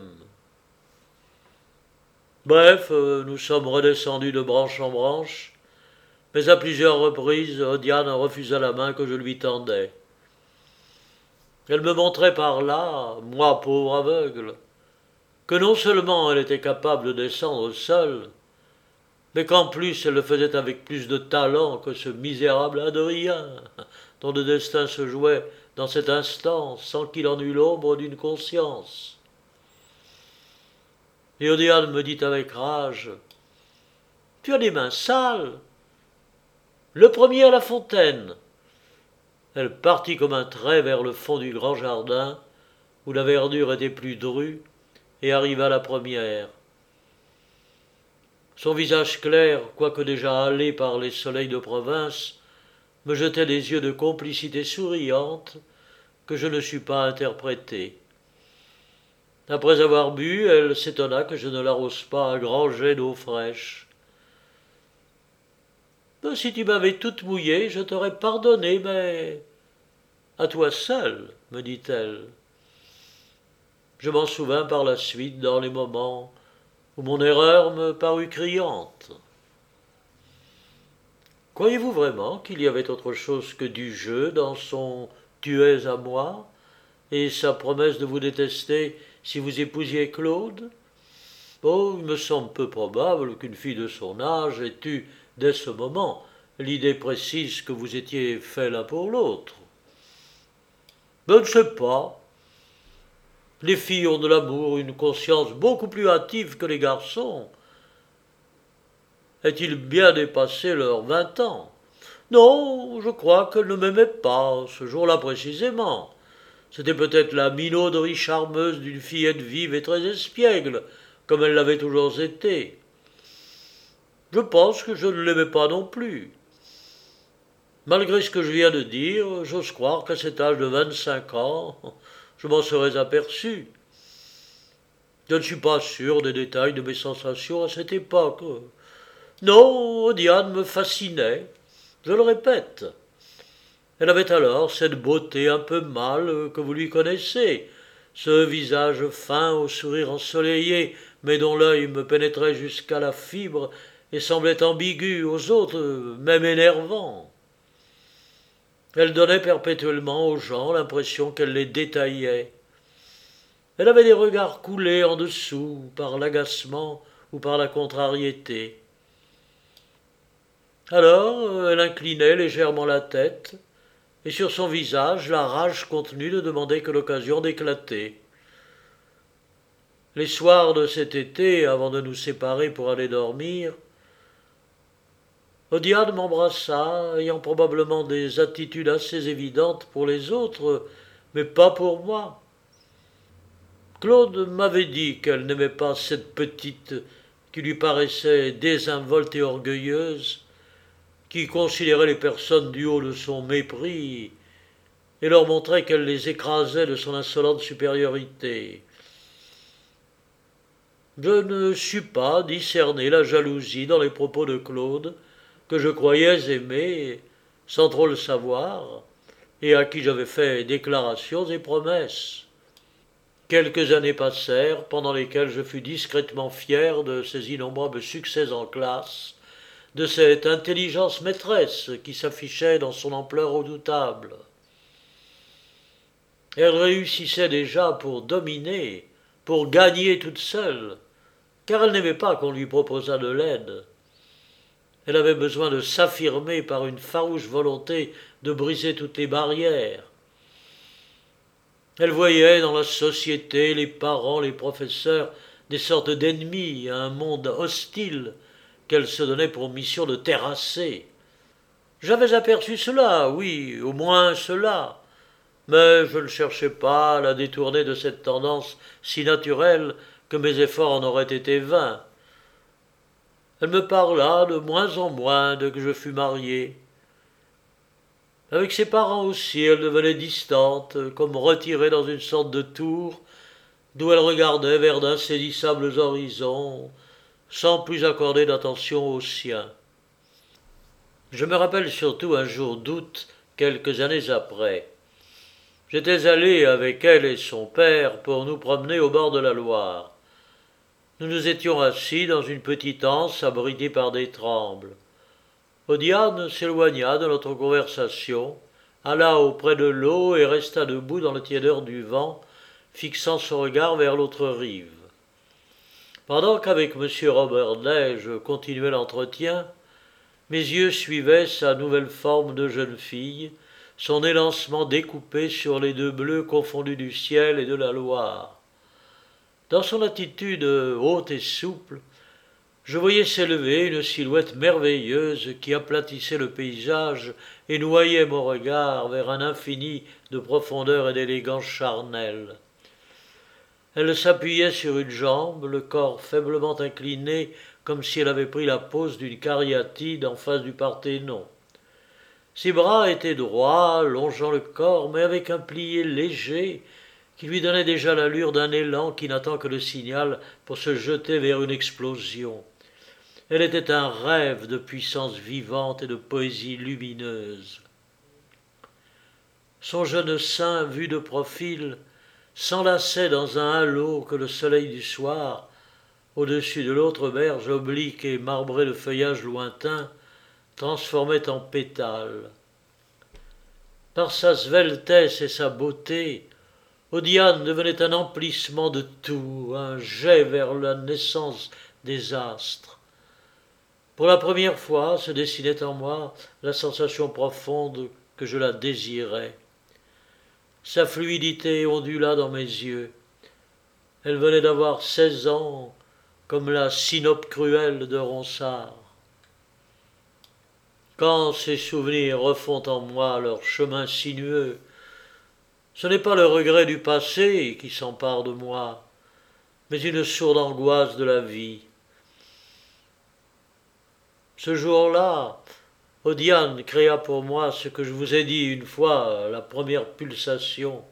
S1: Bref, euh, nous sommes redescendus de branche en branche, mais à plusieurs reprises, Odiane refusa la main que je lui tendais. Elle me montrait par là, moi pauvre aveugle, que non seulement elle était capable de descendre seule, mais qu'en plus elle le faisait avec plus de talent que ce misérable Adrien, dont le destin se jouait dans cet instant sans qu'il en eût l'ombre d'une conscience. Et Odiane me dit avec rage « Tu as les mains sales. Le premier à la fontaine. » Elle partit comme un trait vers le fond du grand jardin, où la verdure était plus drue, et arriva la première. Son visage clair, quoique déjà hâlé par les soleils de province, me jetait des yeux de complicité souriante que je ne sus pas interpréter. Après avoir bu, elle s'étonna que je ne l'arrose pas à grands jets d'eau fraîche. « Si tu m'avais toute mouillée, je t'aurais pardonné, mais à toi seul, me dit-elle. » Je m'en souvins par la suite dans les moments où mon erreur me parut criante. Croyez-vous vraiment qu'il y avait autre chose que du jeu dans son « tu es à moi » et sa promesse de vous détester si vous épousiez Claude? Oh, il me semble peu probable qu'une fille de son âge ait eu, dès ce moment, l'idée précise que vous étiez faits l'un pour l'autre. Je ne sais pas. Les filles ont de l'amour une conscience beaucoup plus hâtive que les garçons. Est-il bien dépassé leurs vingt ans? Non, je crois qu'elle ne m'aimait pas, ce jour-là précisément. C'était peut-être la minauderie charmeuse d'une fillette vive et très espiègle, comme elle l'avait toujours été. Je pense que je ne l'aimais pas non plus. Malgré ce que je viens de dire, j'ose croire qu'à cet âge de vingt-cinq ans, je m'en serais aperçu. Je ne suis pas sûr des détails de mes sensations à cette époque. Non, Diane me fascinait, je le répète. Elle avait alors cette beauté un peu mâle que vous lui connaissez, ce visage fin au sourire ensoleillé, mais dont l'œil me pénétrait jusqu'à la fibre et semblait ambigu, aux autres même énervant. Elle donnait perpétuellement aux gens l'impression qu'elle les détaillait. Elle avait des regards coulés en dessous par l'agacement ou par la contrariété. Alors elle inclinait légèrement la tête, et sur son visage la rage contenue ne demandait que l'occasion d'éclater. Les soirs de cet été, avant de nous séparer pour aller dormir, Odiane m'embrassa, ayant probablement des attitudes assez évidentes pour les autres, mais pas pour moi. Claude m'avait dit qu'elle n'aimait pas cette petite qui lui paraissait désinvolte et orgueilleuse, qui considérait les personnes du haut de son mépris et leur montrait qu'elle les écrasait de son insolente supériorité. Je ne sus pas discerner la jalousie dans les propos de Claude, que je croyais aimer, sans trop le savoir, et à qui j'avais fait déclarations et promesses. Quelques années passèrent, pendant lesquelles je fus discrètement fier de ses innombrables succès en classe, de cette intelligence maîtresse qui s'affichait dans son ampleur redoutable. Elle réussissait déjà pour dominer, pour gagner toute seule, car elle n'aimait pas qu'on lui proposât de l'aide. Elle avait besoin de s'affirmer par une farouche volonté de briser toutes les barrières. Elle voyait dans la société, les parents, les professeurs, des sortes d'ennemis, un monde hostile qu'elle se donnait pour mission de terrasser. J'avais aperçu cela, oui, au moins cela, mais je ne cherchais pas à la détourner de cette tendance si naturelle que mes efforts en auraient été vains. Elle me parla de moins en moins dès que je fus marié. Avec ses parents aussi, elle devenait distante, comme retirée dans une sorte de tour, d'où elle regardait vers d'insaisissables horizons, sans plus accorder d'attention aux siens. Je me rappelle surtout un jour d'août, quelques années après. J'étais allé avec elle et son père pour nous promener au bord de la Loire. Nous nous étions assis dans une petite anse abritée par des trembles. Odiane s'éloigna de notre conversation, alla auprès de l'eau et resta debout dans la tiédeur du vent, fixant son regard vers l'autre rive. Pendant qu'avec monsieur Robert Day je continuais l'entretien, mes yeux suivaient sa nouvelle forme de jeune fille, son élancement découpé sur les deux bleus confondus du ciel et de la Loire. Dans son attitude haute et souple, je voyais s'élever une silhouette merveilleuse qui aplatissait le paysage et noyait mon regard vers un infini de profondeur et d'élégance charnelle. Elle s'appuyait sur une jambe, le corps faiblement incliné, comme si elle avait pris la pose d'une cariatide en face du Parthénon. Ses bras étaient droits, longeant le corps, mais avec un plié léger qui lui donnait déjà l'allure d'un élan qui n'attend que le signal pour se jeter vers une explosion. Elle était un rêve de puissance vivante et de poésie lumineuse. Son jeune sein, vu de profil, s'enlaçait dans un halo que le soleil du soir, au-dessus de l'autre berge oblique et marbrée de feuillage lointain, transformait en pétales. Par sa sveltesse et sa beauté, Odiane devenait un emplissement de tout, un jet vers la naissance des astres. Pour la première fois se dessinait en moi la sensation profonde que je la désirais. Sa fluidité ondula dans mes yeux. Elle venait d'avoir seize ans, comme la Sinope cruelle de Ronsard. Quand ces souvenirs refont en moi leur chemin sinueux, ce n'est pas le regret du passé qui s'empare de moi, mais une sourde angoisse de la vie. Ce jour-là, Odiane créa pour moi ce que je vous ai dit une fois, la première pulsation.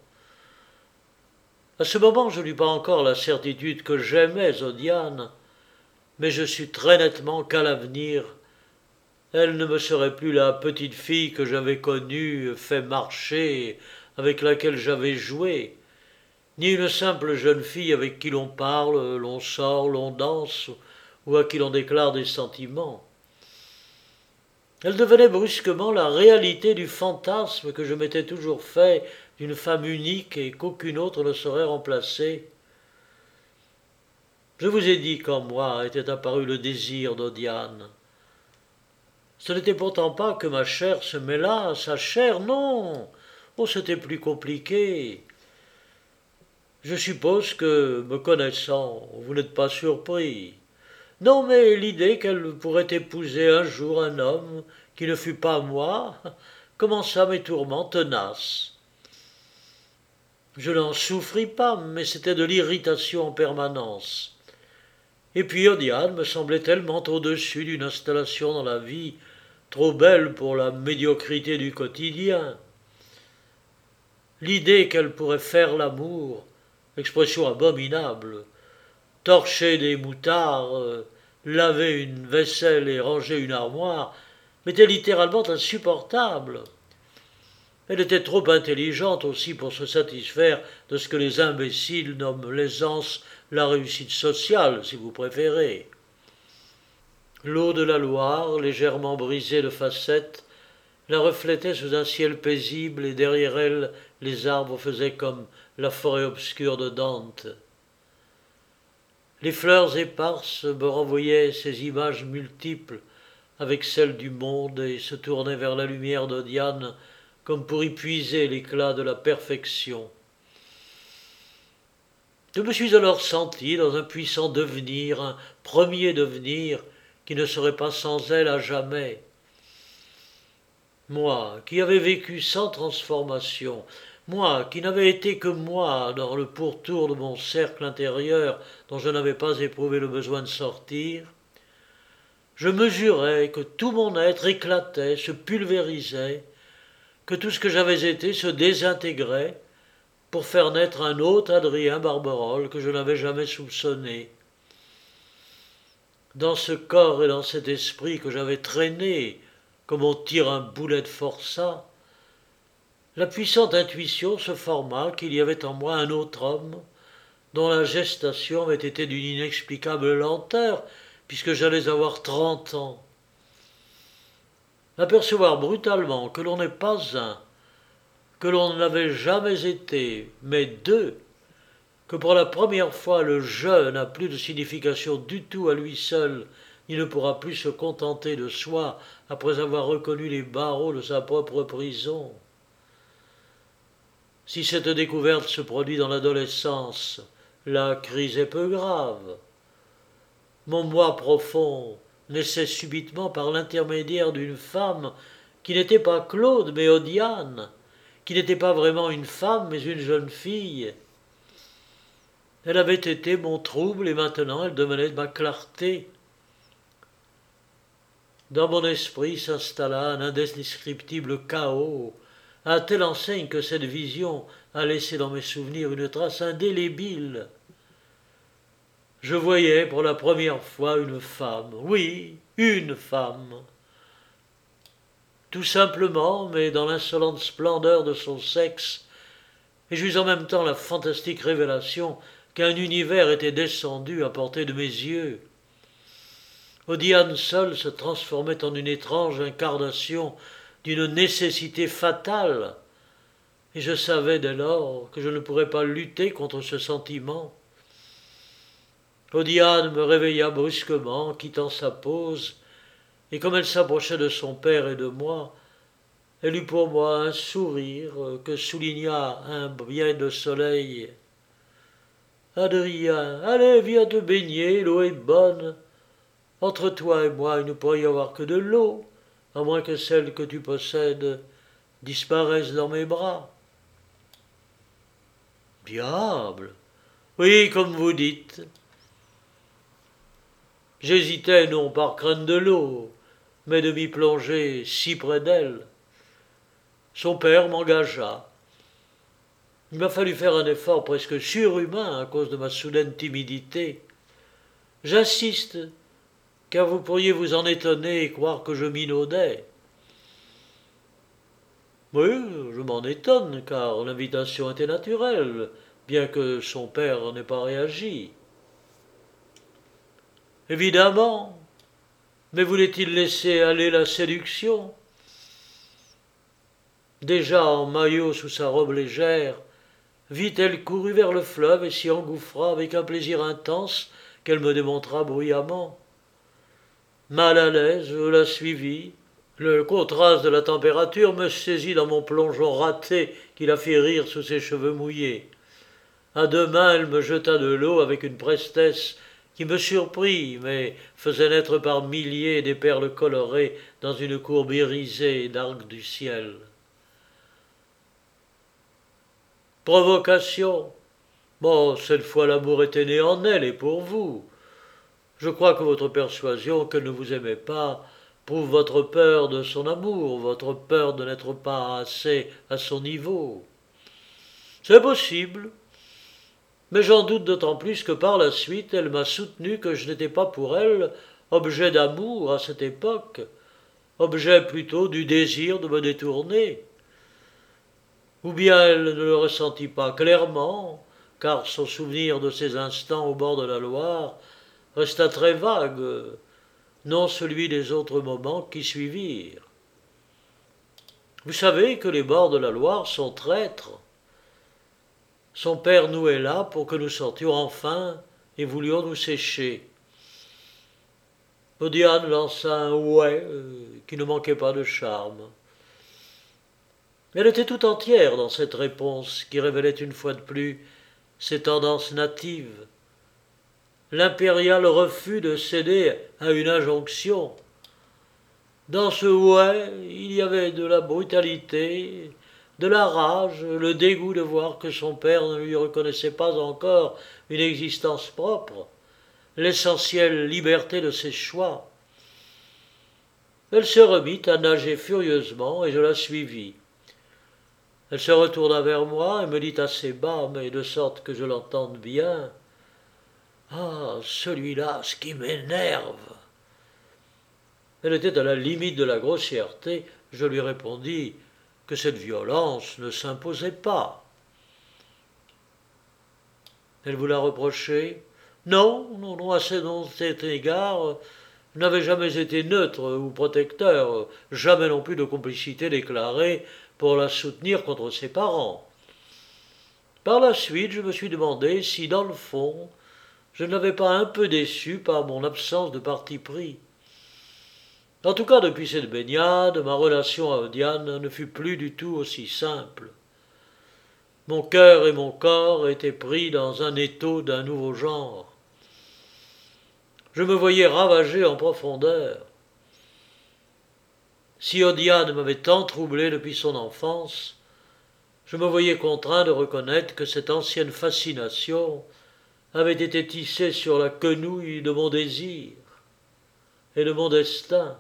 S1: À ce moment, je n'eus pas encore la certitude que j'aimais Odiane, mais je sus très nettement qu'à l'avenir, elle ne me serait plus la petite fille que j'avais connue, fait marcher, avec laquelle j'avais joué, ni une simple jeune fille avec qui l'on parle, l'on sort, l'on danse, ou à qui l'on déclare des sentiments. Elle devenait brusquement la réalité du fantasme que je m'étais toujours fait d'une femme unique et qu'aucune autre ne saurait remplacer. Je vous ai dit qu'en moi était apparu le désir d'Odiane. Ce n'était pourtant pas que ma chair se mêlât à sa chair, non. Oh, c'était plus compliqué. Je suppose que, me connaissant, vous n'êtes pas surpris. Non, mais l'idée qu'elle pourrait épouser un jour un homme qui ne fût pas moi commença mes tourments tenaces. Je n'en souffris pas, mais c'était de l'irritation en permanence. Et puis Odiane me semblait tellement au-dessus d'une installation dans la vie, trop belle pour la médiocrité du quotidien. L'idée qu'elle pourrait faire l'amour, expression abominable, torcher des moutards, euh, laver une vaisselle et ranger une armoire, m'était littéralement insupportable. Elle était trop intelligente aussi pour se satisfaire de ce que les imbéciles nomment l'aisance, la réussite sociale, si vous préférez. L'eau de la Loire, légèrement brisée de facettes, la reflétait sous un ciel paisible et derrière elle, les arbres faisaient comme la forêt obscure de Dante. Les fleurs éparses me renvoyaient ces images multiples avec celles du monde et se tournaient vers la lumière de Diane comme pour y puiser l'éclat de la perfection. Je me suis alors senti dans un puissant devenir, un premier devenir qui ne serait pas sans elle à jamais. Moi, qui avais vécu sans transformation, moi, qui n'avais été que moi dans le pourtour de mon cercle intérieur dont je n'avais pas éprouvé le besoin de sortir, je mesurais que tout mon être éclatait, se pulvérisait, que tout ce que j'avais été se désintégrait pour faire naître un autre Adrien Barberol que je n'avais jamais soupçonné. Dans ce corps et dans cet esprit que j'avais traîné, comme on tire un boulet de forçat, la puissante intuition se forma qu'il y avait en moi un autre homme, dont la gestation avait été d'une inexplicable lenteur, puisque j'allais avoir trente ans. Apercevoir brutalement que l'on n'est pas un, que l'on n'avait jamais été, mais deux, que pour la première fois le je n'a plus de signification du tout à lui seul, il ne pourra plus se contenter de soi après avoir reconnu les barreaux de sa propre prison. Si cette découverte se produit dans l'adolescence, la crise est peu grave. Mon moi profond naissait subitement par l'intermédiaire d'une femme qui n'était pas Claude mais Odiane, qui n'était pas vraiment une femme mais une jeune fille. Elle avait été mon trouble et maintenant elle devenait ma clarté. Dans mon esprit s'installa un indescriptible chaos, à telle enseigne que cette vision a laissé dans mes souvenirs une trace indélébile. Je voyais pour la première fois une femme, oui, une femme. Tout simplement, mais dans l'insolente splendeur de son sexe, et j'eus en même temps la fantastique révélation qu'un univers était descendu à portée de mes yeux. Odiane seule se transformait en une étrange incarnation d'une nécessité fatale, et je savais dès lors que je ne pourrais pas lutter contre ce sentiment. Odiane me réveilla brusquement, quittant sa pose, et comme elle s'approchait de son père et de moi, elle eut pour moi un sourire que souligna un biais de soleil. « Adrien, allez, viens te baigner, l'eau est bonne. Entre toi et moi, il ne pourrait y avoir que de l'eau, à moins que celle que tu possèdes disparaisse dans mes bras. » Diable! Oui, comme vous dites. J'hésitais non par crainte de l'eau, mais de m'y plonger si près d'elle. Son père m'engagea. Il m'a fallu faire un effort presque surhumain à cause de ma soudaine timidité. J'insiste, car vous pourriez vous en étonner et croire que je minaudais. Oui, je m'en étonne, car l'invitation était naturelle, bien que son père n'ait pas réagi. Évidemment, mais voulait-il laisser aller la séduction? Déjà en maillot sous sa robe légère, vite elle courut vers le fleuve et s'y engouffra avec un plaisir intense qu'elle me démontra bruyamment. Mal à l'aise, je la suivis. Le contraste de la température me saisit dans mon plongeon raté qui la fit rire sous ses cheveux mouillés. À deux mains, elle me jeta de l'eau avec une prestesse qui me surprit, mais faisait naître par milliers des perles colorées dans une courbe irisée d'arcs du ciel. Provocation. Bon, cette fois l'amour était né en elle et pour vous. Je crois que votre persuasion qu'elle ne vous aimait pas prouve votre peur de son amour, votre peur de n'être pas assez à son niveau. C'est possible, mais j'en doute d'autant plus que par la suite elle m'a soutenu que je n'étais pas pour elle objet d'amour à cette époque, objet plutôt du désir de me détourner. Ou bien elle ne le ressentit pas clairement, car son souvenir de ces instants au bord de la Loire resta très vague, non celui des autres moments qui suivirent. Vous savez que les bords de la Loire sont traîtres. Son père nouait là pour que nous sortions enfin et voulions nous sécher. Odiane lança un ouais euh, qui ne manquait pas de charme. Elle était tout entière dans cette réponse qui révélait une fois de plus ses tendances natives. L'impérial refus de céder à une injonction. Dans ce ouais, il y avait de la brutalité, de la rage, le dégoût de voir que son père ne lui reconnaissait pas encore une existence propre, l'essentielle liberté de ses choix. Elle se remit à nager furieusement et je la suivis. Elle se retourna vers moi et me dit assez bas, mais de sorte que je l'entende bien. « Ah, celui-là, ce qui m'énerve !» Elle était à la limite de la grossièreté. Je lui répondis que cette violence ne s'imposait pas. Elle vous l'a reproché ? Non, non, non, à cet égard, je n'avais jamais été neutre ou protecteur, jamais non plus de complicité déclarée pour la soutenir contre ses parents. Par la suite, je me suis demandé si, dans le fond, je ne l'avais pas un peu déçu par mon absence de parti pris. En tout cas, depuis cette baignade, ma relation à Odiane ne fut plus du tout aussi simple. Mon cœur et mon corps étaient pris dans un étau d'un nouveau genre. Je me voyais ravagé en profondeur. Si Odiane m'avait tant troublé depuis son enfance, je me voyais contraint de reconnaître que cette ancienne fascination avait été tissée sur la quenouille de mon désir et de mon destin.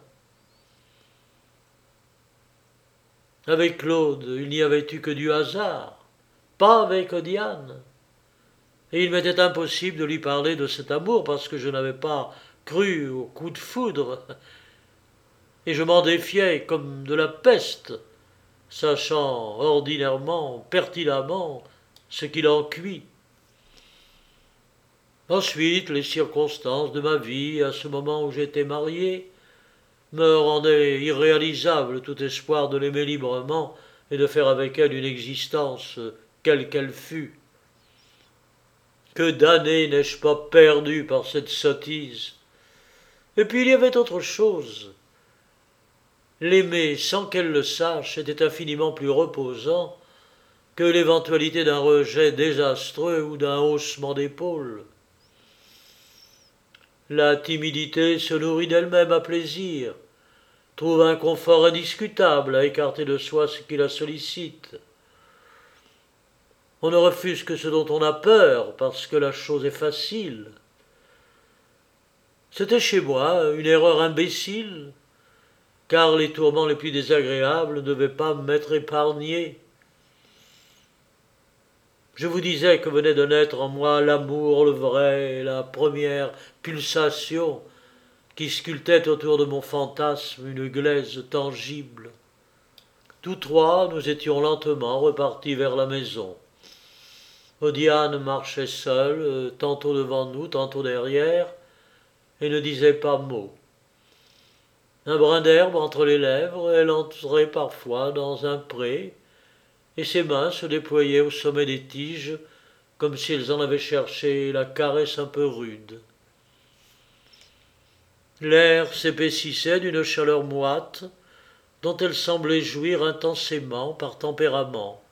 S1: Avec Claude, il n'y avait eu que du hasard, pas avec Odiane. Et il m'était impossible de lui parler de cet amour parce que je n'avais pas cru au coup de foudre. Et je m'en défiais comme de la peste, sachant ordinairement, pertinemment, ce qu'il en cuit. Ensuite, les circonstances de ma vie, à ce moment où j'étais marié, me rendaient irréalisable tout espoir de l'aimer librement et de faire avec elle une existence quelle qu'elle fût. Que d'années n'ai-je pas perdu par cette sottise. Et puis il y avait autre chose. L'aimer sans qu'elle le sache était infiniment plus reposant que l'éventualité d'un rejet désastreux ou d'un haussement d'épaule. La timidité se nourrit d'elle-même à plaisir, trouve un confort indiscutable à écarter de soi ce qui la sollicite. On ne refuse que ce dont on a peur, parce que la chose est facile. C'était chez moi une erreur imbécile, car les tourments les plus désagréables ne devaient pas m'être épargnés. Je vous disais que venait de naître en moi l'amour, le vrai, la première pulsation qui sculptait autour de mon fantasme une glaise tangible. Tous trois, nous étions lentement repartis vers la maison. Odiane marchait seule, tantôt devant nous, tantôt derrière, et ne disait pas mot. Un brin d'herbe entre les lèvres, elle entrait parfois dans un pré, et ses mains se déployaient au sommet des tiges, comme si elles en avaient cherché la caresse un peu rude. L'air s'épaississait d'une chaleur moite, dont elle semblait jouir intensément par tempérament.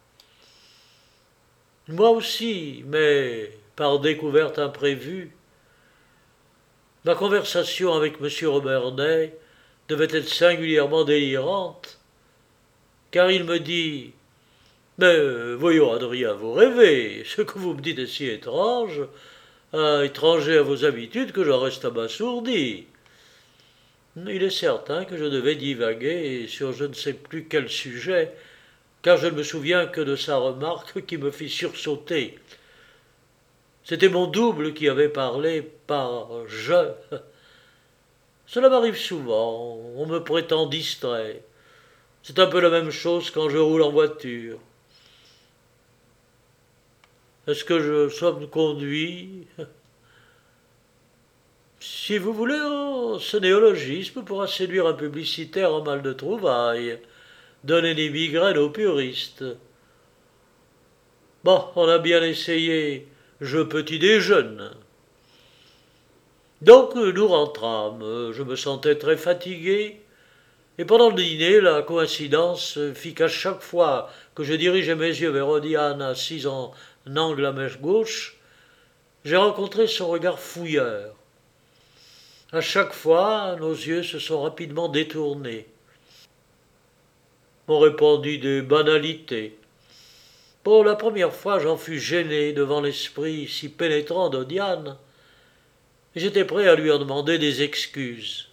S1: Moi aussi, mais par découverte imprévue. Ma conversation avec M. Robernet devait être singulièrement délirante, car il me dit « Mais voyons, Adrien, vous rêvez, ce que vous me dites est si étrange, euh, étranger à vos habitudes que j'en reste abasourdi. » Il est certain que je devais divaguer sur je ne sais plus quel sujet, car je ne me souviens que de sa remarque qui me fit sursauter. C'était mon double qui avait parlé par « je ». Cela m'arrive souvent, on me prétend distrait. C'est un peu la même chose quand je roule en voiture. Est-ce que je somme conduit? Si vous voulez, oh, ce néologisme pourra séduire un publicitaire en mal de trouvailles, donner des migraines aux puristes. Bon, on a bien essayé, je petit déjeune. Donc nous rentrâmes, je me sentais très fatigué, et pendant le dîner, la coïncidence fit qu'à chaque fois que je dirigeais mes yeux vers Odiane assise en angle à ma gauche, j'ai rencontré son regard fouilleur. À chaque fois, nos yeux se sont rapidement détournés, ont répandu des banalités. Pour la première fois, j'en fus gêné devant l'esprit si pénétrant d'Odiane, et j'étais prêt à lui en demander des excuses.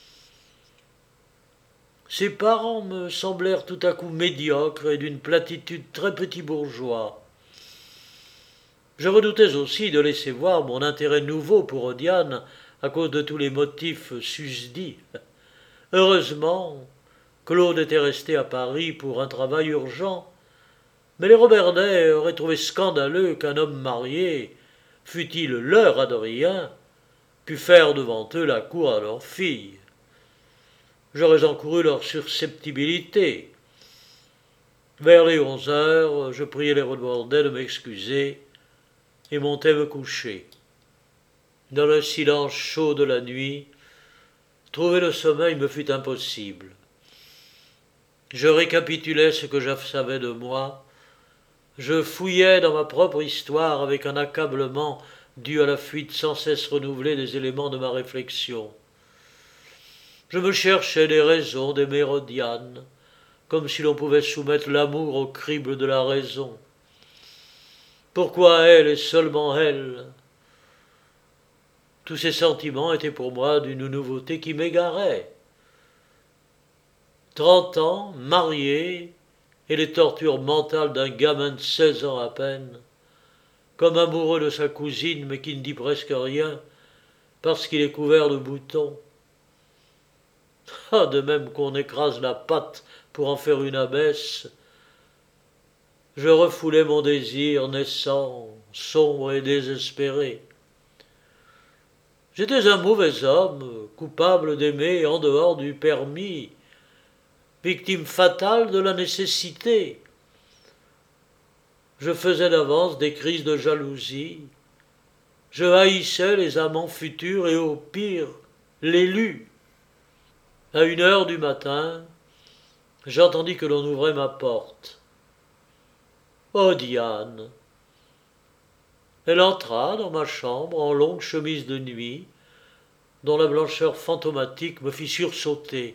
S1: Ses parents me semblèrent tout à coup médiocres et d'une platitude très petit bourgeois. Je redoutais aussi de laisser voir mon intérêt nouveau pour Odiane à cause de tous les motifs susdits. Heureusement, Claude était resté à Paris pour un travail urgent, mais les Robernais auraient trouvé scandaleux qu'un homme marié, fût-il leur Adrien, pût faire devant eux la cour à leur fille. J'aurais encouru leur susceptibilité. Vers les onze heures, je priai les Robernais de m'excuser et montai me coucher. Dans le silence chaud de la nuit, trouver le sommeil me fut impossible. Je récapitulais ce que je savais de moi, je fouillais dans ma propre histoire avec un accablement dû à la fuite sans cesse renouvelée des éléments de ma réflexion. Je me cherchais des raisons d'aimer Odiane, comme si l'on pouvait soumettre l'amour au crible de la raison. Pourquoi elle et seulement elle? Tous ces sentiments étaient pour moi d'une nouveauté qui m'égarait. Trente ans, marié, et les tortures mentales d'un gamin de seize ans à peine, comme amoureux de sa cousine mais qui ne dit presque rien parce qu'il est couvert de boutons. Ah, de même qu'on écrase la pâte pour en faire une abbesse, je refoulais mon désir naissant, sombre et désespéré. J'étais un mauvais homme, coupable d'aimer en dehors du permis, victime fatale de la nécessité. Je faisais d'avance des crises de jalousie, je haïssais les amants futurs et au pire, l'élu. À une heure du matin, j'entendis que l'on ouvrait ma porte. Oh, Diane! Elle entra dans ma chambre en longue chemise de nuit, dont la blancheur fantomatique me fit sursauter.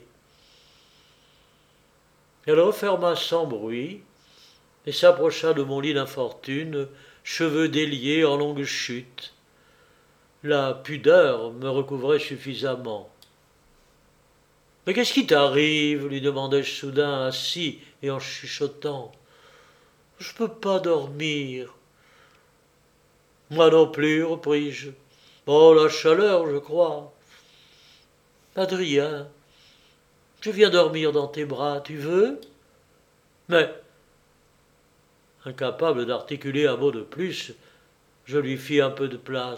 S1: Elle referma sans bruit et s'approcha de mon lit d'infortune, cheveux déliés en longue chute. La pudeur me recouvrait suffisamment. « Mais qu'est-ce qui t'arrive » lui demandai-je soudain, assis et en chuchotant. « Je ne peux pas dormir. »« Moi non plus, repris-je. Oh, la chaleur, je crois. »« Adrien, je viens dormir dans tes bras, tu veux ?»« Mais, incapable d'articuler un mot de plus, je lui fis un peu de place. »«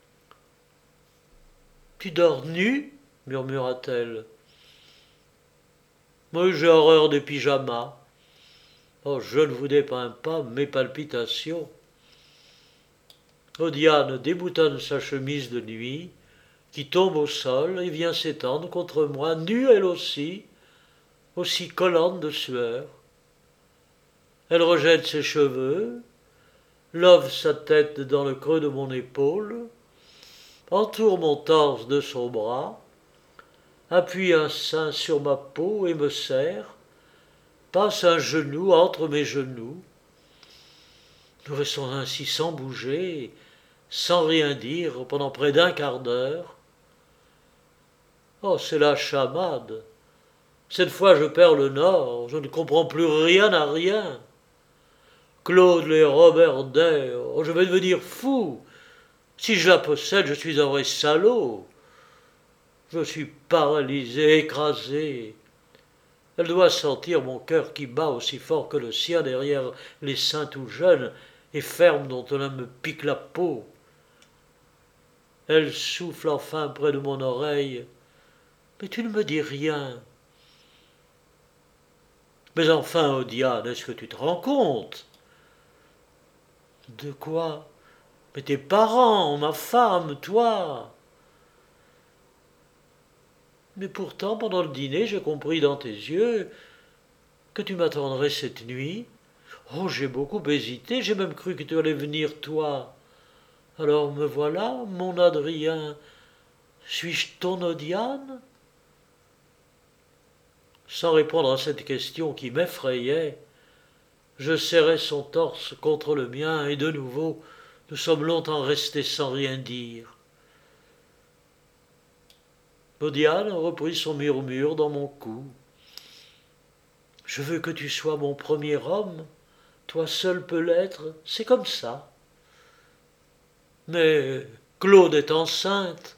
S1: Tu dors nu ?» murmura-t-elle. « Moi, j'ai horreur des pyjamas. Oh, je ne vous dépeins pas mes palpitations. » Odiane déboutonne sa chemise de nuit, qui tombe au sol et vient s'étendre contre moi, nue elle aussi, aussi collante de sueur. Elle rejette ses cheveux, love sa tête dans le creux de mon épaule, entoure mon torse de son bras, appuie un sein sur ma peau et me serre, passe un genou entre mes genoux. Nous restons ainsi sans bouger, sans rien dire, pendant près d'un quart d'heure. Oh, c'est la chamade. Cette fois, je perds le nord, je ne comprends plus rien à rien. Claude les Robernais, oh, je vais devenir fou. Si je la possède, je suis un vrai salaud. Je suis paralysé, écrasé. Elle doit sentir mon cœur qui bat aussi fort que le sien derrière les seins tout jeunes et fermes dont on me pique la peau. Elle souffle enfin près de mon oreille. Mais tu ne me dis rien. Mais enfin, Odiane, est-ce que tu te rends compte? De quoi? Mais tes parents, ma femme, toi. Mais pourtant, pendant le dîner, j'ai compris dans tes yeux que tu m'attendrais cette nuit. Oh, j'ai beaucoup hésité, j'ai même cru que tu allais venir, toi. Alors me voilà, mon Adrien. Suis-je ton Odiane? Sans répondre à cette question qui m'effrayait, je serrai son torse contre le mien et de nouveau, nous sommes longtemps restés sans rien dire. Odiane reprit son murmure dans mon cou. Je veux que tu sois mon premier homme, toi seul peux l'être, c'est comme ça. Mais Claude est enceinte.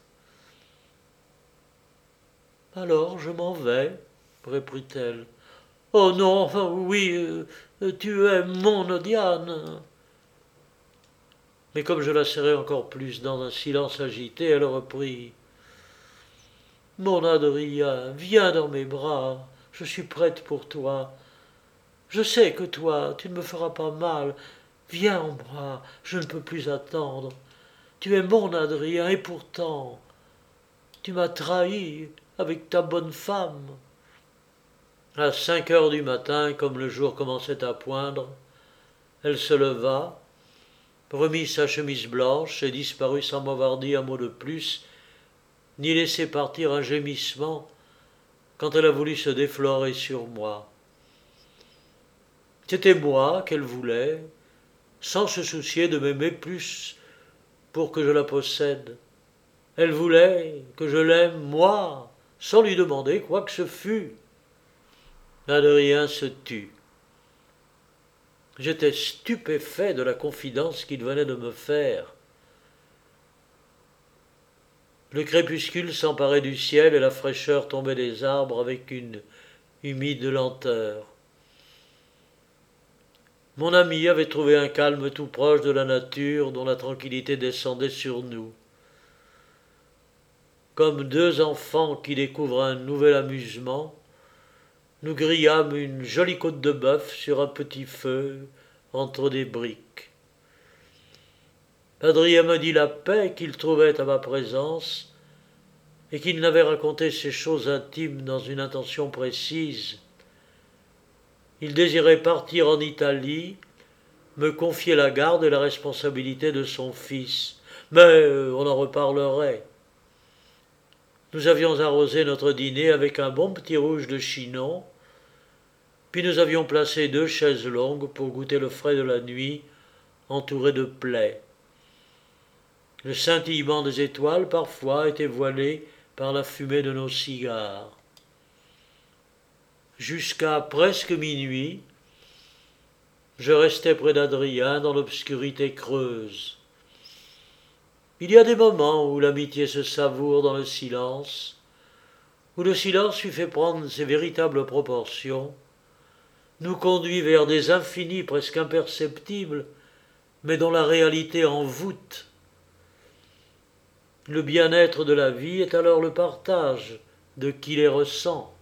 S1: Alors je m'en vais, reprit-elle. Oh non, enfin oui, euh, tu es mon Odiane. Mais comme je la serrai encore plus dans un silence agité, elle reprit. Mon Adrien, viens dans mes bras, je suis prête pour toi. Je sais que toi, tu ne me feras pas mal. Viens en bras, je ne peux plus attendre. Tu es mon Adrien, et pourtant, tu m'as trahi avec ta bonne femme. À cinq heures du matin, comme le jour commençait à poindre, elle se leva, remit sa chemise blanche et disparut sans m'avoir dit un mot de plus, ni laissé partir un gémissement quand elle a voulu se déflorer sur moi. C'était moi qu'elle voulait, sans se soucier de m'aimer plus pour que je la possède. Elle voulait que je l'aime, moi, sans lui demander quoi que ce fût. Adrien se tut. J'étais stupéfait de la confidence qu'il venait de me faire. Le crépuscule s'emparait du ciel et la fraîcheur tombait des arbres avec une humide lenteur. Mon ami avait trouvé un calme tout proche de la nature dont la tranquillité descendait sur nous. Comme deux enfants qui découvrent un nouvel amusement, nous grillâmes une jolie côte de bœuf sur un petit feu entre des briques. Adrien me dit la paix qu'il trouvait à ma présence et qu'il n'avait raconté ses choses intimes dans une intention précise. Il désirait partir en Italie, me confier la garde et la responsabilité de son fils. Mais on en reparlerait. Nous avions arrosé notre dîner avec un bon petit rouge de Chinon, puis nous avions placé deux chaises longues pour goûter le frais de la nuit, entourées de plaies. Le scintillement des étoiles, parfois, était voilé par la fumée de nos cigares. Jusqu'à presque minuit, je restais près d'Adrien dans l'obscurité creuse. Il y a des moments où l'amitié se savoure dans le silence, où le silence lui fait prendre ses véritables proportions, nous conduit vers des infinis presque imperceptibles, mais dont la réalité envoûte. Le bien-être de la vie est alors le partage de qui les ressent.